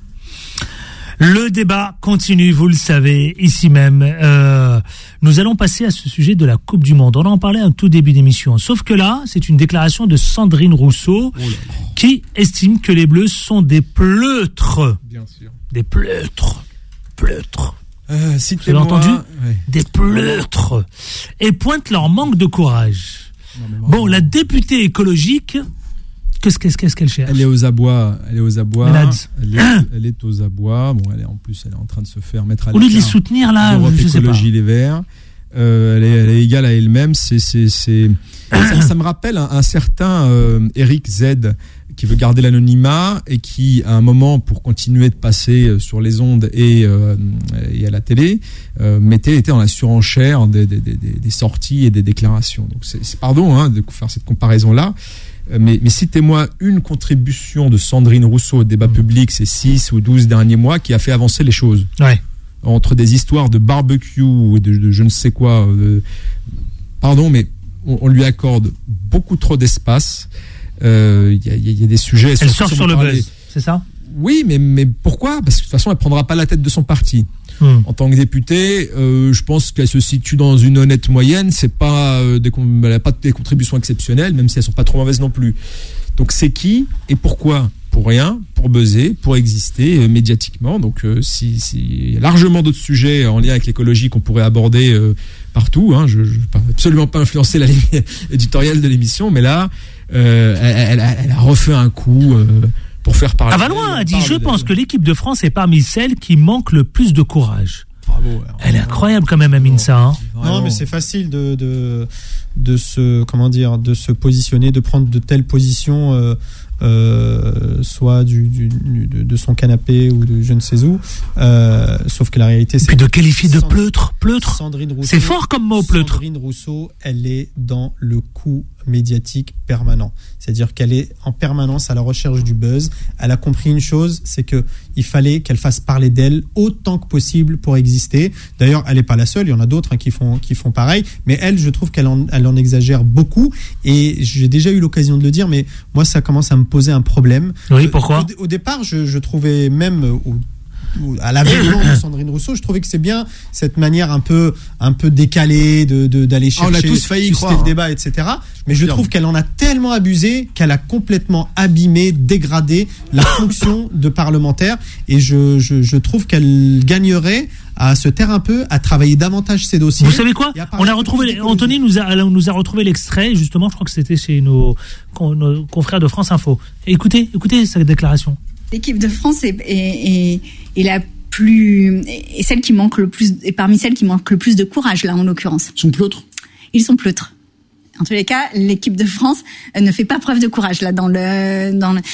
Le débat continue, vous le savez, ici même. Euh, nous allons passer à ce sujet de la Coupe du Monde. On en parlait un tout début d'émission. Sauf que là, c'est une déclaration de Sandrine Rousseau oh qui estime que les Bleus sont des pleutres. Bien sûr. Des pleutres. Pleutres. Euh, vous avez entendu ouais. Des pleutres. Et pointe leur manque de courage. Non, bon, la députée écologique... Qu'est-ce, qu'est-ce, qu'est-ce qu'elle cherche ? Elle est aux abois. Elle est aux abois. Elle est, elle est aux abois. Bon, elle est en plus, elle est en train de se faire mettre à l'écart. Au lieu de les soutenir là, Europe je Écologie sais pas. Les Verts. Euh, elle, est, elle est égale à elle-même. C'est, c'est, c'est... ça, ça me rappelle un, un certain euh, Eric Z qui veut garder l'anonymat et qui, à un moment, pour continuer de passer sur les ondes et, euh, et à la télé, euh, mettait, était dans la surenchère des, des, des, des sorties et des déclarations. Donc, c'est, c'est pardon hein, de faire cette comparaison-là. Mais, mais citez-moi une contribution de Sandrine Rousseau au débat public ces six ou douze derniers mois qui a fait avancer les choses. Ouais. Entre des histoires de barbecue et de, de je ne sais quoi. De, pardon, mais on, on lui accorde beaucoup trop d'espace. Il euh, y, y, y a des sujets... Elle sort sur le buzz, c'est ça ? Oui, mais, mais pourquoi ? Parce que de toute façon, elle ne prendra pas la tête de son parti. Hmm. En tant que députée, euh, je pense qu'elle se situe dans une honnête moyenne. C'est pas euh, des, elle n'a pas des contributions exceptionnelles, même si elles sont pas trop mauvaises non plus. Donc c'est qui et pourquoi ? Pour rien, pour buzzer, pour exister euh, médiatiquement. Donc euh, si, si, il y a largement d'autres sujets en lien avec l'écologie qu'on pourrait aborder euh, partout. Hein. Je ne veux absolument pas influencer la ligne éditoriale de l'émission, mais là, euh, elle, elle, a, elle a refait un coup. Euh, Pour faire parler. Ah va loin, a dit, je pense que l'équipe de France est parmi celles qui manquent le plus de courage. Bravo. Elle est incroyable quand même, Amine, ça. Hein. Non, mais c'est facile de, de, de se, comment dire, de se positionner, de prendre de telles positions, euh, euh, soit du, du, de, de son canapé ou de je ne sais où. Euh, sauf que la réalité, c'est. Puis de qualifier de pleutre, pleutre. Sandrine Rousseau. C'est fort comme mot, pleutre. Sandrine Rousseau, elle est dans le coup médiatique permanent. C'est-à-dire qu'elle est en permanence à la recherche du buzz. Elle a compris une chose, c'est que il fallait qu'elle fasse parler d'elle autant que possible pour exister. D'ailleurs, elle n'est pas la seule. Il y en a d'autres hein, qui font qui font pareil. Mais elle, je trouve qu'elle en, elle en exagère beaucoup. Et j'ai déjà eu l'occasion de le dire, mais moi, ça commence à me poser un problème. Oui, pourquoi ? Au, au départ, je, je trouvais même au, à la vélo de Sandrine Rousseau, je trouvais que c'est bien cette manière un peu, un peu décalée de, de, d'aller chercher, oh, on a tous failli susciter croire, le débat, et cetera. Mais je bien. trouve qu'elle en a tellement abusé qu'elle a complètement abîmé, dégradé la fonction de parlementaire. Et je, je, je trouve qu'elle gagnerait à se taire un peu, à travailler davantage ses dossiers. Vous savez quoi ? On a retrouvé, Anthony nous a, nous a retrouvé l'extrait, justement, je crois que c'était chez nos, nos confrères de France Info. Écoutez, écoutez sa déclaration. L'équipe de France est, est, est, est la plus, est celle qui manque le plus, est parmi celles qui manquent le plus de courage, là, en l'occurrence. Ils sont pleutres. Ils sont pleutres. En tous les cas, l'équipe de France ne fait pas preuve de courage, là, dans le, dans le...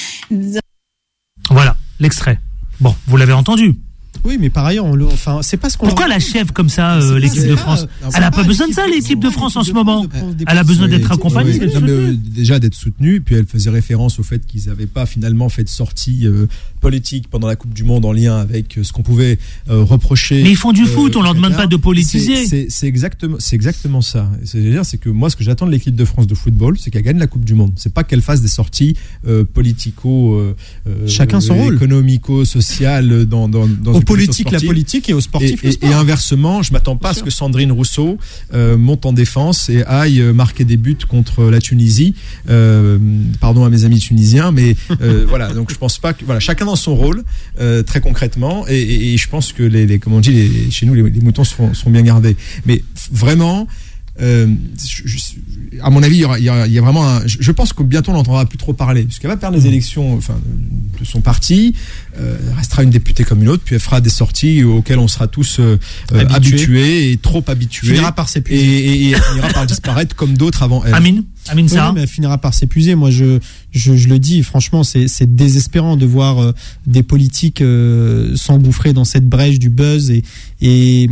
Voilà, l'extrait. Bon, vous l'avez entendu. Oui, mais par ailleurs, on le, enfin, c'est pas ce qu'on. Pourquoi la chèvre comme ça, euh, l'équipe de France ? Elle n'a pas besoin de ça, l'équipe de France en ce moment. Elle a besoin d'être accompagnée. Oui, non, mais, euh, déjà d'être soutenue. Puis elle faisait référence au fait qu'ils n'avaient pas finalement fait de sortie euh, politique pendant la Coupe du Monde en lien avec euh, ce qu'on pouvait euh, reprocher. Mais ils font du euh, foot, on leur demande pas de politiser. C'est, c'est, c'est exactement, c'est exactement ça. C'est-à-dire, c'est que moi, ce que j'attends de l'équipe de France de football, c'est qu'elle gagne la Coupe du Monde. C'est pas qu'elle fasse des sorties euh, politico, euh, chacun son rôle, économico-sociales dans dans dans aux politiques la politique et aux sportifs et, le sport. Et inversement, je m'attends pas Bien à ce sûr. que Sandrine Rousseau euh, monte en défense et aille euh, marquer des buts contre la Tunisie. Euh, pardon à mes amis tunisiens, mais euh, voilà. Donc je pense pas que voilà, chacun dans son rôle, euh, très concrètement. Et, et, et je pense que les, les comme on dit, les, chez nous, les, les moutons seront, seront bien gardés. Mais vraiment. Euh, je, je, à mon avis, il y, aura, il, y a, il y a vraiment un, je, je pense que bientôt on n'entendra plus trop parler, puisqu'elle va perdre les élections, enfin, de son parti, euh, elle restera une députée comme une autre, puis elle fera des sorties auxquelles on sera tous euh, habitués. habitués et trop habitués. Finira par s'épuiser. Et, et, et elle finira par disparaître comme d'autres avant elle. Amine, Amine oui, Sarr. Mais elle finira par s'épuiser. Moi, je, je, je le dis, franchement, c'est, c'est désespérant de voir euh, des politiques euh, s'engouffrer dans cette brèche du buzz et, et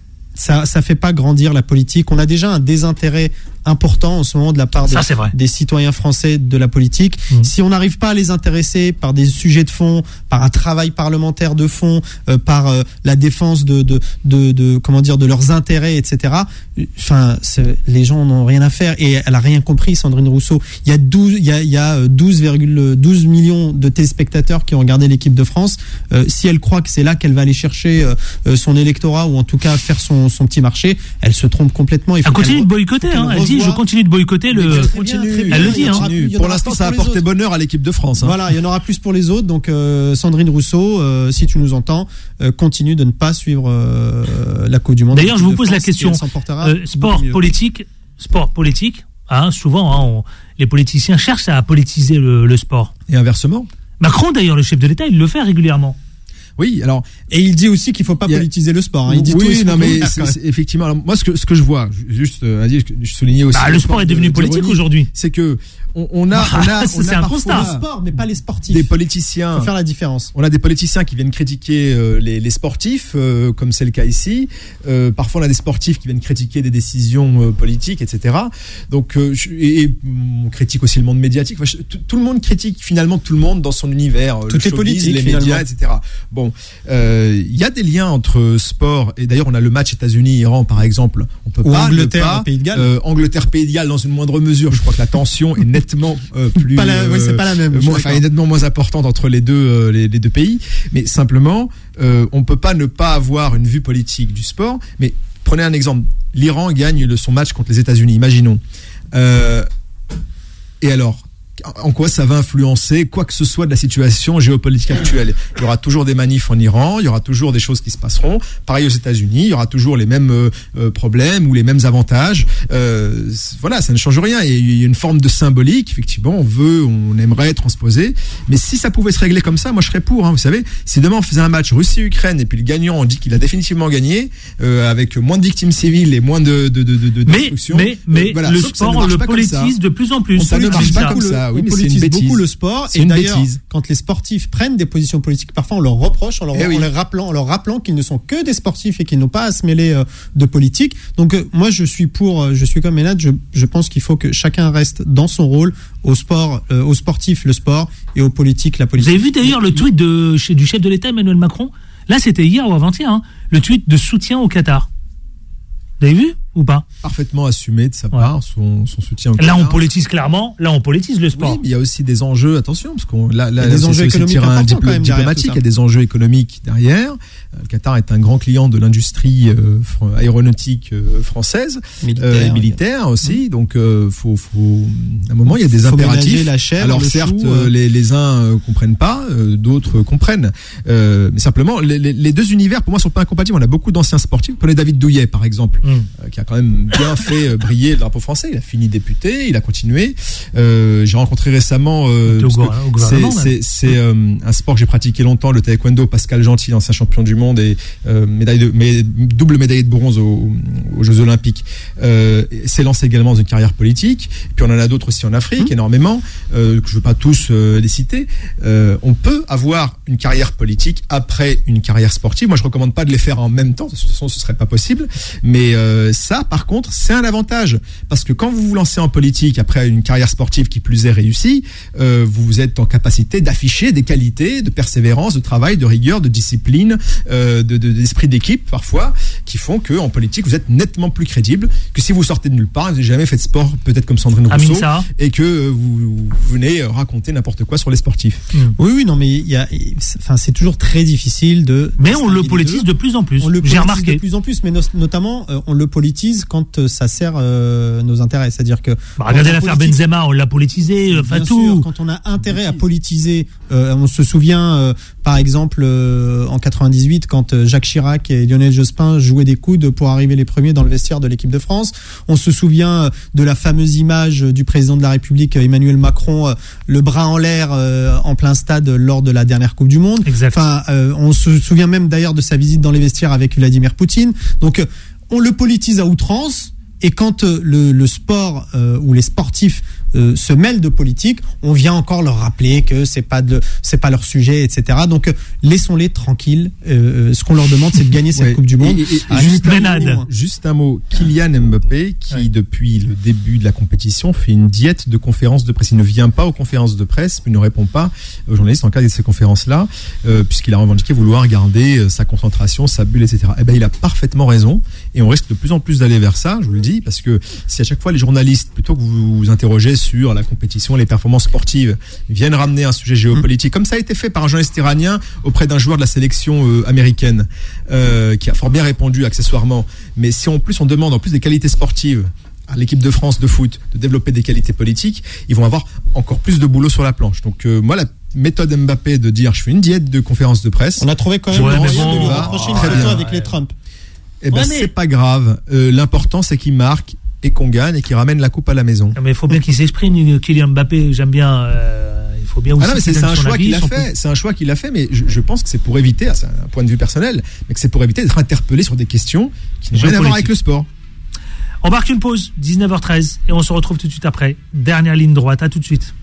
ça ça fait pas grandir la politique. On a déjà un désintérêt important en ce moment de la part Ça, de, des citoyens français de la politique. Mmh. Si on n'arrive pas à les intéresser par des sujets de fond, par un travail parlementaire de fond, euh, par euh, la défense de, de, de, de, comment dire, de leurs intérêts, et cetera. Enfin, c'est, les gens n'ont rien à faire et elle a rien compris, Sandrine Rousseau. Il y a douze, il y a, il y a douze virgule douze millions de téléspectateurs qui ont regardé l'équipe de France. Euh, si elle croit que c'est là qu'elle va aller chercher euh, son électorat ou en tout cas faire son, son petit marché, elle se trompe complètement. Il faut elle continue de boycotter, hein. Elle dit je continue de boycotter le. Continue, elle le dit, hein. Pour l'instant, ça a apporté bonheur à l'équipe de France. Hein. Voilà, il y en aura plus pour les autres. Donc, euh, Sandrine Rousseau, euh, si tu nous entends, euh, continue de ne pas suivre euh, la Coupe du Monde. D'ailleurs, je vous pose la question. Euh, sport politique, sport politique. Hein, souvent, hein, on, les politiciens cherchent à politiser le, le sport. Et inversement. Macron, d'ailleurs, le chef de l'État, il le fait régulièrement. Oui, alors. Et il dit aussi qu'il faut pas a... politiser le sport. Hein. Il dit oui, tout non, mais c'est, c'est, effectivement. Alors, moi, ce que ce que je vois, juste, euh, je soulignais aussi. Bah, le sport est devenu de, politique aujourd'hui. C'est que on, on a, on a, ça, on a c'est un constat. Le sport, mais pas les sportifs. Des politiciens. Faut faire la différence. On a des politiciens qui viennent critiquer euh, les, les sportifs, euh, comme c'est le cas ici. Euh, parfois, on a des sportifs qui viennent critiquer des décisions euh, politiques, et cetera. Donc, euh, je, et, et on critique aussi le monde médiatique. Enfin, je, tout, tout le monde critique finalement tout le monde dans son univers. Tout le est showbiz, politique, les finalement. médias, et cetera. Bon, il euh, y a des liens entre sport et d'ailleurs, on a le match États-Unis-Iran, par exemple. On peut Ou pas Angleterre, pas, Pays de Galles. Euh, Angleterre, Pays de Galles, dans une moindre mesure. Je crois que la tension est nettement euh, plus. Pas la, oui, c'est pas la même. Euh, moins, enfin, est nettement moins importante entre les deux, euh, les, les deux pays. Mais simplement, euh, on peut pas ne pas avoir une vue politique du sport. Mais prenez un exemple. L'Iran gagne le, son match contre les États-Unis. Imaginons. Euh, et alors, en quoi ça va influencer quoi que ce soit de la situation géopolitique actuelle? Il y aura toujours des manifs en Iran, il y aura toujours des choses qui se passeront. Pareil aux États-Unis, il y aura toujours les mêmes euh, problèmes ou les mêmes avantages. Euh, voilà, ça ne change rien. Et il y a une forme de symbolique, effectivement, on veut, on aimerait transposer. Mais si ça pouvait se régler comme ça, moi je serais pour. Hein, vous savez, si demain on faisait un match Russie-Ukraine et puis le gagnant on dit qu'il a définitivement gagné, euh, avec moins de victimes civiles et moins de de de de, de mais destruction. mais mais euh, voilà. le Sauf que ça ne sport marche le pas comme ça. politise de plus en plus. Ça ne marche pas comme ça. Oui, on mais c'est politise une bêtise. beaucoup le sport. C'est Et une d'ailleurs, bêtise. quand les sportifs prennent des positions politiques, parfois on leur reproche en leur, Eh oui. en leur rappelant, en leur rappelant qu'ils ne sont que des sportifs et qu'ils n'ont pas à se mêler euh, de politique. Donc euh, moi je suis pour, euh, je suis comme Ménade, je, je pense qu'il faut que chacun reste dans son rôle, au sport, euh, aux sportifs le sport et aux politiques la politique. Vous avez vu d'ailleurs le tweet de, du chef de l'État Emmanuel Macron? Là c'était hier ou avant-hier, hein, le tweet de soutien au Qatar. Vous avez vu ou pas? Parfaitement assumé de sa part, ouais. son, son soutien au Là Qatar. on politise clairement, là on politise le sport. Oui, mais il y a aussi des enjeux, attention, parce qu'on là, là, il y a des là, enjeux c'est économiques un importants quand même diplomatique, il y a des enjeux économiques derrière. Le Qatar est un grand client de l'industrie euh, aéronautique euh, française, militaire, euh, militaire aussi. Mmh. Donc, euh, faut, faut, à un moment, il y a des faut impératifs. La chèvre, Alors, certes, chou, euh... les, les uns euh, comprennent pas, euh, d'autres comprennent. Euh, mais simplement, les, les, les deux univers, pour moi, sont pas incompatibles. On a beaucoup d'anciens sportifs. Prenez David Douillet, par exemple, mmh. euh, qui a quand même bien fait euh, briller le drapeau français. Il a fini député, il a continué. Euh, j'ai rencontré récemment. Euh, au go- au c'est c'est, c'est euh, un sport que j'ai pratiqué longtemps, le taekwondo. Pascal Gentil, ancien champion du monde et euh, médaille de, mais, double médaillé de bronze aux, aux Jeux Olympiques, euh, s'est lancé également dans une carrière politique. Et puis on en a d'autres aussi en Afrique, mmh. énormément, euh, que je ne veux pas tous euh, les citer. Euh, on peut avoir une carrière politique après une carrière sportive. Moi, je ne recommande pas de les faire en même temps. De toute façon, ce ne serait pas possible. Mais euh, ça, par contre, c'est un avantage. Parce que quand vous vous lancez en politique après une carrière sportive qui plus est réussie, euh, vous êtes en capacité d'afficher des qualités de persévérance, de travail, de rigueur, de discipline, euh, de, de, d'esprit d'équipe parfois, qui font que en politique vous êtes nettement plus crédible que si vous sortez de nulle part, vous n'avez jamais fait de sport, peut-être comme Sandrine Rousseau, Amine et que euh, vous, vous venez raconter n'importe quoi sur les sportifs. Mmh. Oui, oui, non, mais il y a, enfin, c'est toujours très difficile de. Mais on le politise de plus en plus. On le J'ai remarqué de plus en plus, mais no- notamment euh, on le politise quand euh, ça sert euh, nos intérêts, c'est-à-dire que. Bah, regardez l'affaire politique... Benzema, on l'a politisé, enfin Bien tout. sûr, quand on a intérêt à politiser, euh, on se souvient, euh, par exemple, euh, en quatre-vingt-dix-huit, quand euh, Jacques Chirac et Lionel Jospin jouaient des coudes pour arriver les premiers dans le vestiaire de l'équipe de France. On se souvient euh, de la fameuse image du président de la République, Emmanuel Macron, euh, le bras en l'air euh, en plein stade lors de la dernière Coupe du Monde. Exact. Enfin, euh, on se souvient même d'ailleurs de sa visite dans les vestiaires avec Vladimir Poutine. Donc, euh, on le politise à outrance. Et quand euh, le, le sport euh, ou les sportifs euh, se mêlent de politique, on vient encore leur rappeler que c'est pas de, c'est pas leur sujet, et cetera. Donc euh, laissons-les tranquilles. Euh, ce qu'on leur demande, c'est de gagner cette ouais. Coupe du Monde. Et, et, et ah, juste, un mot, mot, juste un mot, Kylian Mbappé, qui ouais. depuis le début de la compétition fait une diète de conférences de presse. Il ne vient pas aux conférences de presse, il ne répond pas aux journalistes en cas de ces conférences-là, euh, puisqu'il a revendiqué vouloir garder euh, sa concentration, sa bulle, et cetera. Eh ben, il a parfaitement raison, et on risque de plus en plus d'aller vers ça. Je vous le dis. Parce que si à chaque fois les journalistes, plutôt que vous vous interrogez sur la compétition, les performances sportives, viennent ramener un sujet géopolitique, mmh. comme ça a été fait par un journaliste iranien auprès d'un joueur de la sélection euh, américaine, euh, qui a fort bien répondu accessoirement. Mais si en plus on demande en plus des qualités sportives à l'équipe de France de foot de développer des qualités politiques, ils vont avoir encore plus de boulot sur la planche. Donc euh, moi, la méthode Mbappé de dire je fais une diète de conférences de presse, on a trouvé quand même ouais, moyen bon, de lui reprocher une photo avec les Trump. Eh ben, ouais, mais... c'est pas grave. Euh, l'important, c'est qu'il marque et qu'on gagne et qu'il ramène la coupe à la maison. Mais il faut bien qu'il s'exprime, Kylian Mbappé. J'aime bien. Euh, il faut bien aussi. Ah non, mais c'est, qu'il c'est donne un son choix avis, qu'il a son fait. C'est un choix qu'il a fait, mais je, je pense que c'est pour éviter, c'est un point de vue personnel, mais que c'est pour éviter d'être interpellé sur des questions qui n'ont rien à voir avec le sport. On marque une pause, dix-neuf heures treize, et on se retrouve tout de suite après. Dernière ligne droite, à tout de suite.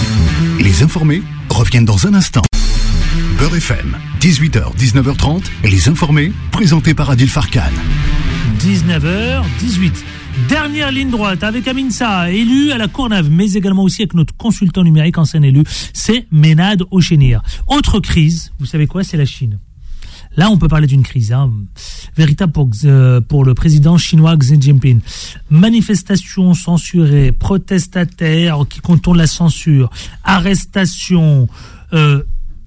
Les informés reviennent dans un instant. Beurre F M, dix-huit heures, dix-neuf heures trente, Les informés, présentés par Adil Farkan. dix-neuf heures dix-huit. Dernière ligne droite avec Amin Sa, élu à la Courneuve, mais également aussi avec notre consultant numérique, ancien élu, c'est Ménad Ochenir. Autre crise, vous savez quoi, c'est la Chine. Là, on peut parler d'une crise, hein, véritable pour, euh, pour le président chinois Xi Jinping. Manifestations censurées, protestataires qui contournent la censure, arrestations, euh,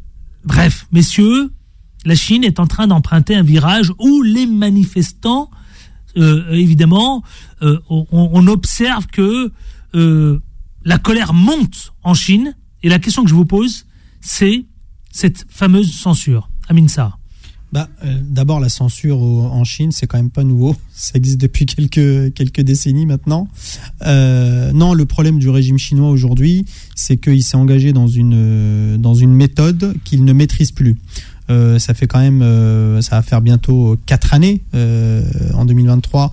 bref, messieurs, la Chine est en train d'emprunter un virage où les manifestants, euh, évidemment, euh, on, on observe que euh, la colère monte en Chine. Et la question que je vous pose, c'est cette fameuse censure. Amin Sa. Bah, euh, d'abord, la censure au, en Chine, c'est quand même pas nouveau. Ça existe depuis quelques, quelques décennies maintenant. Euh, non, le problème du régime chinois aujourd'hui, c'est qu'il s'est engagé dans une, dans une méthode qu'il ne maîtrise plus. Euh, ça fait quand même, euh, ça va faire bientôt quatre années, euh, en deux mille vingt-trois,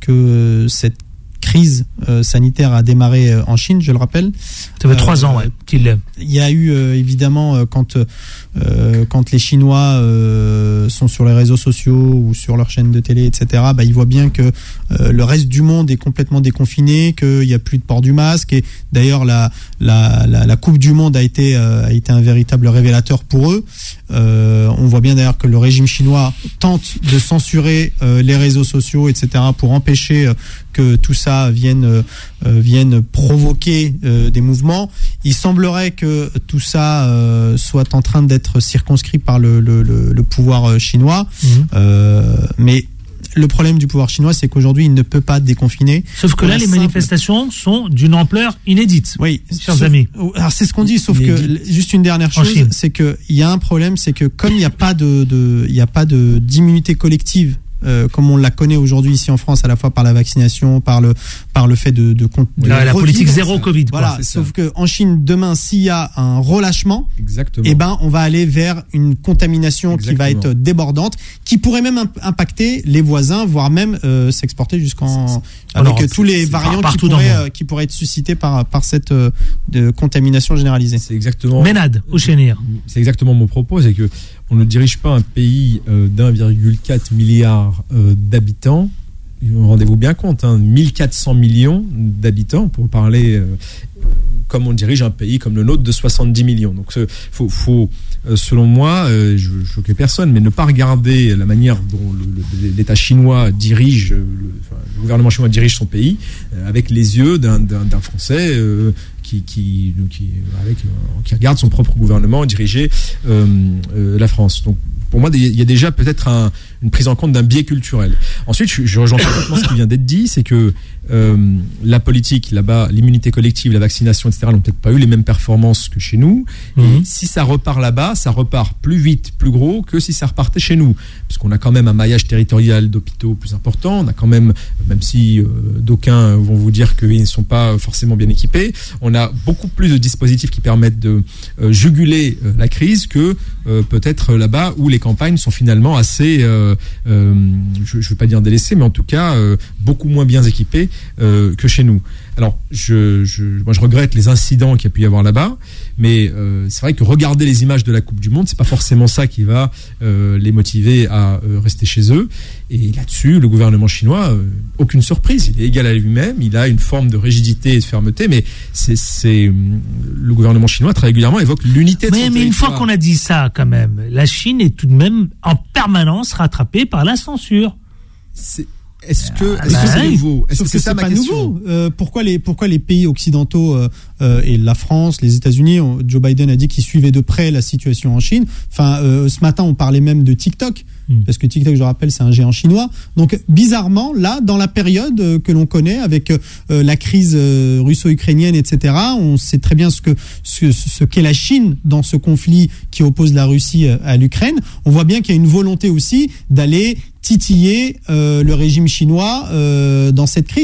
que cette crise euh, sanitaire a démarré euh, en Chine, je le rappelle. Ça fait trois euh, ans, ouais, qu'il. Il y a eu euh, évidemment euh, quand euh, quand les Chinois euh, sont sur les réseaux sociaux ou sur leur chaîne de télé, et cetera. Bah, ils voient bien que euh, le reste du monde est complètement déconfiné, qu'il y a plus de port du masque. Et d'ailleurs, la la la, la Coupe du Monde a été euh, a été un véritable révélateur pour eux. Euh, on voit bien d'ailleurs que le régime chinois tente de censurer euh, les réseaux sociaux, et cetera, pour empêcher euh, que tout ça vienne euh, vienne provoquer euh, des mouvements. Il semblerait que tout ça euh, soit en train d'être circonscrit par le le, le, le pouvoir chinois, mmh. euh, mais le problème du pouvoir chinois, c'est qu'aujourd'hui, il ne peut pas déconfiner. Sauf que là, les simple... manifestations sont d'une ampleur inédite. Oui, chers sauf, amis. Alors, c'est ce qu'on dit, sauf Inédite. que, juste une dernière chose, c'est qu'il y a un problème, c'est que comme il n'y a pas de, de, il n'y a pas de, d'immunité collective, Euh, comme on la connaît aujourd'hui ici en France, à la fois par la vaccination, par le par le fait de, de, de la, la politique zéro Covid. Voilà. Quoi, sauf que en Chine, demain, s'il y a un relâchement, Exactement. eh ben, on va aller vers une contamination Exactement. qui va être débordante, qui pourrait même impacter les voisins, voire même euh, s'exporter jusqu'en c'est, c'est... avec Alors, tous les variants qui pourraient euh, qui pourraient être suscités par par cette euh, de contamination généralisée. C'est exactement. Ménad Ochenir. C'est exactement mon propos, c'est que on ne dirige pas un pays euh, d'un virgule quatre milliard euh, d'habitants. Rendez-vous bien compte, hein, mille quatre cents millions d'habitants pour parler euh, comme on dirige un pays comme le nôtre de soixante-dix millions. Donc, il faut, faut euh, selon moi, euh, je ne choque personne, mais ne pas regarder la manière dont le, le, l'État chinois dirige, le, enfin, le gouvernement chinois dirige son pays euh, avec les yeux d'un, d'un, d'un Français euh, qui, qui, qui, avec, euh, qui regarde son propre gouvernement diriger euh, euh, la France. Donc, pour moi, il y a déjà peut-être un, une prise en compte d'un biais culturel. Ensuite, je, je rejoins complètement ce qui vient d'être dit, c'est que euh, la politique, là-bas, l'immunité collective, la vaccination, et cetera, n'ont peut-être pas eu les mêmes performances que chez nous. Mmh. Et si ça repart là-bas, ça repart plus vite, plus gros que si ça repartait chez nous. Parce qu'on a quand même un maillage territorial d'hôpitaux plus important. On a quand même, même si euh, d'aucuns vont vous dire qu'ils ne sont pas forcément bien équipés, on a beaucoup plus de dispositifs qui permettent de euh, juguler euh, la crise que euh, peut-être là-bas où les campagnes sont finalement assez, euh, euh, je ne veux pas dire délaissées, mais en tout cas euh, beaucoup moins bien équipées euh, que chez nous. Alors, je, je, moi, je regrette les incidents qu'il y a pu y avoir là-bas, mais euh, c'est vrai que regarder les images de la Coupe du Monde, c'est pas forcément ça qui va euh, les motiver à euh, rester chez eux. Et là-dessus, le gouvernement chinois, euh, aucune surprise, il est égal à lui-même, il a une forme de rigidité et de fermeté, mais c'est, c'est le gouvernement chinois très régulièrement évoque l'unité de mais, son mais territoire. Une fois qu'on a dit ça, quand même, la Chine est tout de même en permanence rattrapée par la censure. C'est Est-ce que, est-ce bah, que c'est nouveau? Est-ce Sauf que c'est, que ça c'est ma pas question? nouveau. Euh, pourquoi les pourquoi les pays occidentaux euh, euh, et la France, les États-Unis, on, Joe Biden a dit qu'il suivait de près la situation en Chine. Enfin, euh, ce matin, on parlait même de TikTok. Parce que TikTok, je rappelle, c'est un géant chinois. Donc, bizarrement, là, dans la période euh, que l'on connaît, avec euh, la crise euh, russo-ukrainienne, et cetera, on sait très bien ce que ce, ce qu'est la Chine dans ce conflit qui oppose la Russie à l'Ukraine. On voit bien qu'il y a une volonté aussi d'aller titiller euh, le régime chinois euh, dans cette crise.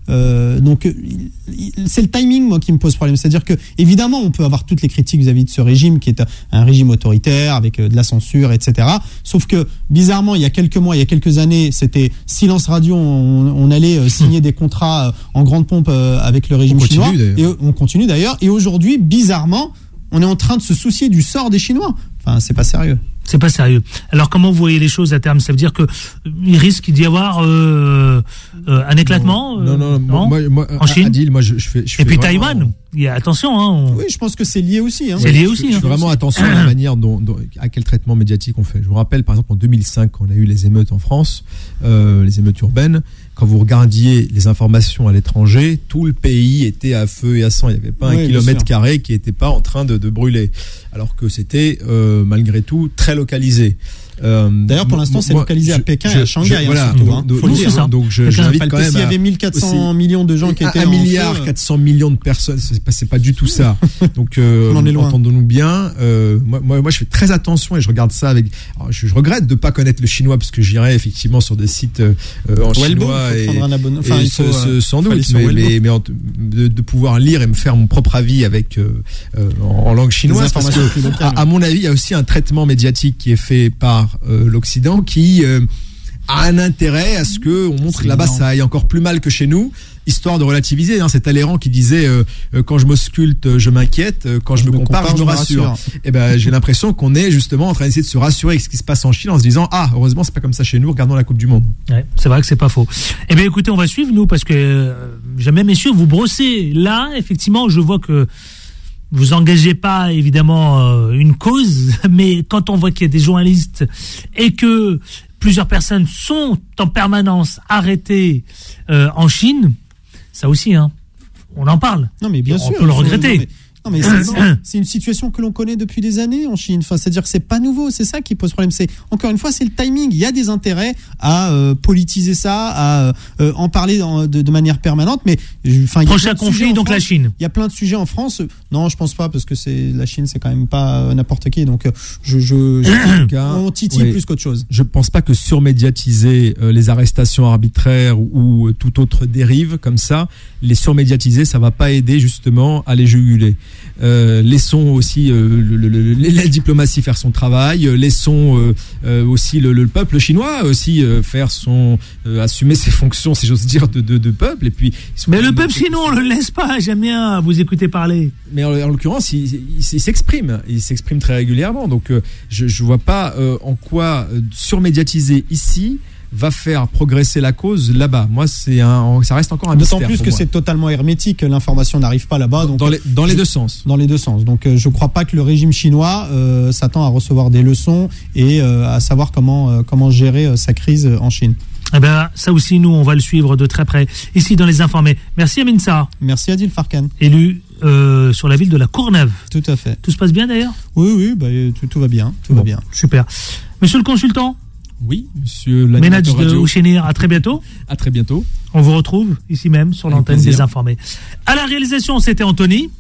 Euh, donc, c'est le timing, moi, qui me pose problème. C'est-à-dire que, évidemment, on peut avoir toutes les critiques vis-à-vis de ce régime, qui est un régime autoritaire, avec de la censure, et cetera. Sauf que, bizarrement, il y a quelques mois, il y a quelques années, c'était silence radio, on, on allait signer des contrats en grande pompe avec le régime on chinois. Continue, et on continue d'ailleurs. Et aujourd'hui, bizarrement, on est en train de se soucier du sort des Chinois. Enfin, c'est pas sérieux. C'est pas sérieux. Alors, comment vous voyez les choses à terme? Ça veut dire que il risque d'y avoir euh, euh, un éclatement Non, non, non, non moi, moi, en Chine. Adil, moi, je, je fais. Je Et fais puis vraiment... Taïwan. Il y a attention. Hein, on... Oui, je pense que c'est lié aussi. Hein. C'est lié je, aussi. Je, je hein. fais vraiment attention à la manière dont, dont, à quel traitement médiatique on fait. Je vous rappelle, par exemple, en deux mille cinq, quand on a eu les émeutes en France, euh, les émeutes urbaines. Quand vous regardiez les informations à l'étranger, tout le pays était à feu et à sang. Il n'y avait pas oui, un kilomètre carré qui n'était pas en train de, de brûler. Alors que c'était, euh, malgré tout, très localisé. Euh, D'ailleurs, pour l'instant, c'est localisé je, à Pékin je, et à Shanghai, je, voilà, hein, surtout. Hein, donc, faut le dire. Ça. Donc, je, Pékin, j'invite quand même. S'il y avait mille quatre cents millions de gens qui étaient un en milliard, feu, quatre cents millions de personnes, c'est pas, c'est pas du tout ça. Donc, euh, on en est loin. Entendons-nous bien. Euh, moi, moi, moi, je fais très attention et je regarde ça avec. Alors, je, je regrette de pas connaître le chinois parce que j'irais effectivement sur des sites euh, en Welbo, chinois et, un abonnement. Enfin, et il faut, ce, ce, sans doute, mais, mais, mais, mais en, de, de pouvoir lire et me faire mon propre avis avec euh, euh, en, en langue chinoise. Parce que, à, à mon avis, il y a aussi un traitement médiatique qui est fait par euh, l'Occident qui euh, a un intérêt à ce que on montre que là-bas ça aille encore plus mal que chez nous, histoire de relativiser. Hein. C'est Talleyrand qui disait euh, euh, quand je m'ausculte, je m'inquiète, euh, quand je, je me, me compare, compare, je me rassure. rassure. Et ben j'ai l'impression qu'on est justement en train d'essayer de se rassurer avec ce qui se passe en Chine en se disant ah heureusement c'est pas comme ça chez nous. Regardons la Coupe du Monde. Ouais, c'est vrai que c'est pas faux. Eh bien écoutez, on va suivre nous parce que euh, jamais messieurs vous brossez là. Effectivement, je vois que vous engagez pas évidemment euh, une cause, mais quand on voit qu'il y a des journalistes et que plusieurs personnes sont en permanence arrêtées euh, en Chine, ça aussi, hein, on en parle. Non, mais bien on sûr. peut le regretter. Non, mais, non, mais c'est, c'est une situation que l'on connaît depuis des années en Chine. Enfin, c'est-à-dire que c'est pas nouveau. C'est ça qui pose problème. C'est encore une fois, c'est le timing. Il y a des intérêts à euh, politiser ça, à euh, en parler en, de, de manière permanente. Mais enfin, prochain conflit, donc France, la Chine. Il y a plein de sujets en France. Non, je pense pas parce que c'est la Chine, c'est quand même pas euh, n'importe qui. Donc, je, je, je cas, on titille oui, plus qu'autre chose. Je pense pas que surmédiatiser euh, les arrestations arbitraires ou, ou toute autre dérive comme ça, les surmédiatiser, ça va pas aider justement à les juguler. Euh, laissons aussi euh, le, le, le, la diplomatie faire son travail, euh, laissons euh, euh, aussi le, le peuple chinois aussi euh, faire son euh, assumer ses fonctions, si j'ose dire, de, de, de peuple. Et puis mais le peuple chinois on le laisse pas, j'aime bien vous écouter parler. Mais en, en l'occurrence il, il, il s'exprime, il s'exprime très régulièrement. Donc euh, je je vois pas euh, en quoi euh, surmédiatiser ici va faire progresser la cause là-bas. Moi, c'est un, ça reste encore un mystère. D'autant plus que moi. c'est totalement hermétique, l'information n'arrive pas là-bas. Donc dans les, dans les je, deux sens. Dans les deux sens. Donc, euh, je ne crois pas que le régime chinois euh, s'attend à recevoir des leçons et euh, à savoir comment, euh, comment gérer euh, sa crise en Chine. Eh ben, ça aussi, nous, on va le suivre de très près, ici dans Les Informés. Merci Amin Sarr. Merci Adil Farkan. Élu euh, sur la ville de La Courneuve. Tout à fait. Tout se passe bien d'ailleurs ? Oui, oui, bah, tout, tout va bien. Tout bon, va bien. Super. Monsieur le consultant ? Oui, monsieur Ménage de Ouchénir, à très bientôt. À très bientôt. On vous retrouve ici même sur Avec l'antenne plaisir. des Informés. À la réalisation, c'était Anthony.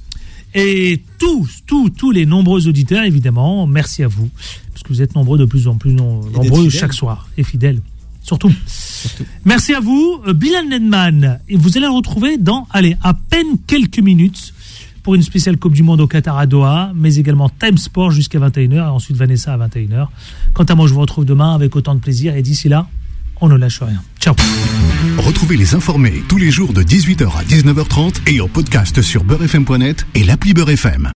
Et tous, tous, tous les nombreux auditeurs, évidemment, merci à vous. Parce que vous êtes nombreux, de plus en plus nom- nombreux chaque soir. Et fidèles. Surtout. Surtout. Merci à vous. Bilal Nedman. Et vous allez le retrouver dans, allez, à peine quelques minutes pour une spéciale Coupe du Monde au Qatar à Doha, mais également Time Sport jusqu'à vingt et une heures et ensuite Vanessa à vingt et une heures. Quant à moi, je vous retrouve demain avec autant de plaisir et d'ici là, on ne lâche rien. Ciao. Retrouvez Les Informés tous les jours de dix-huit heures à dix-neuf heures trente et en podcast sur beurre f m point net et l'appli Beurre F M.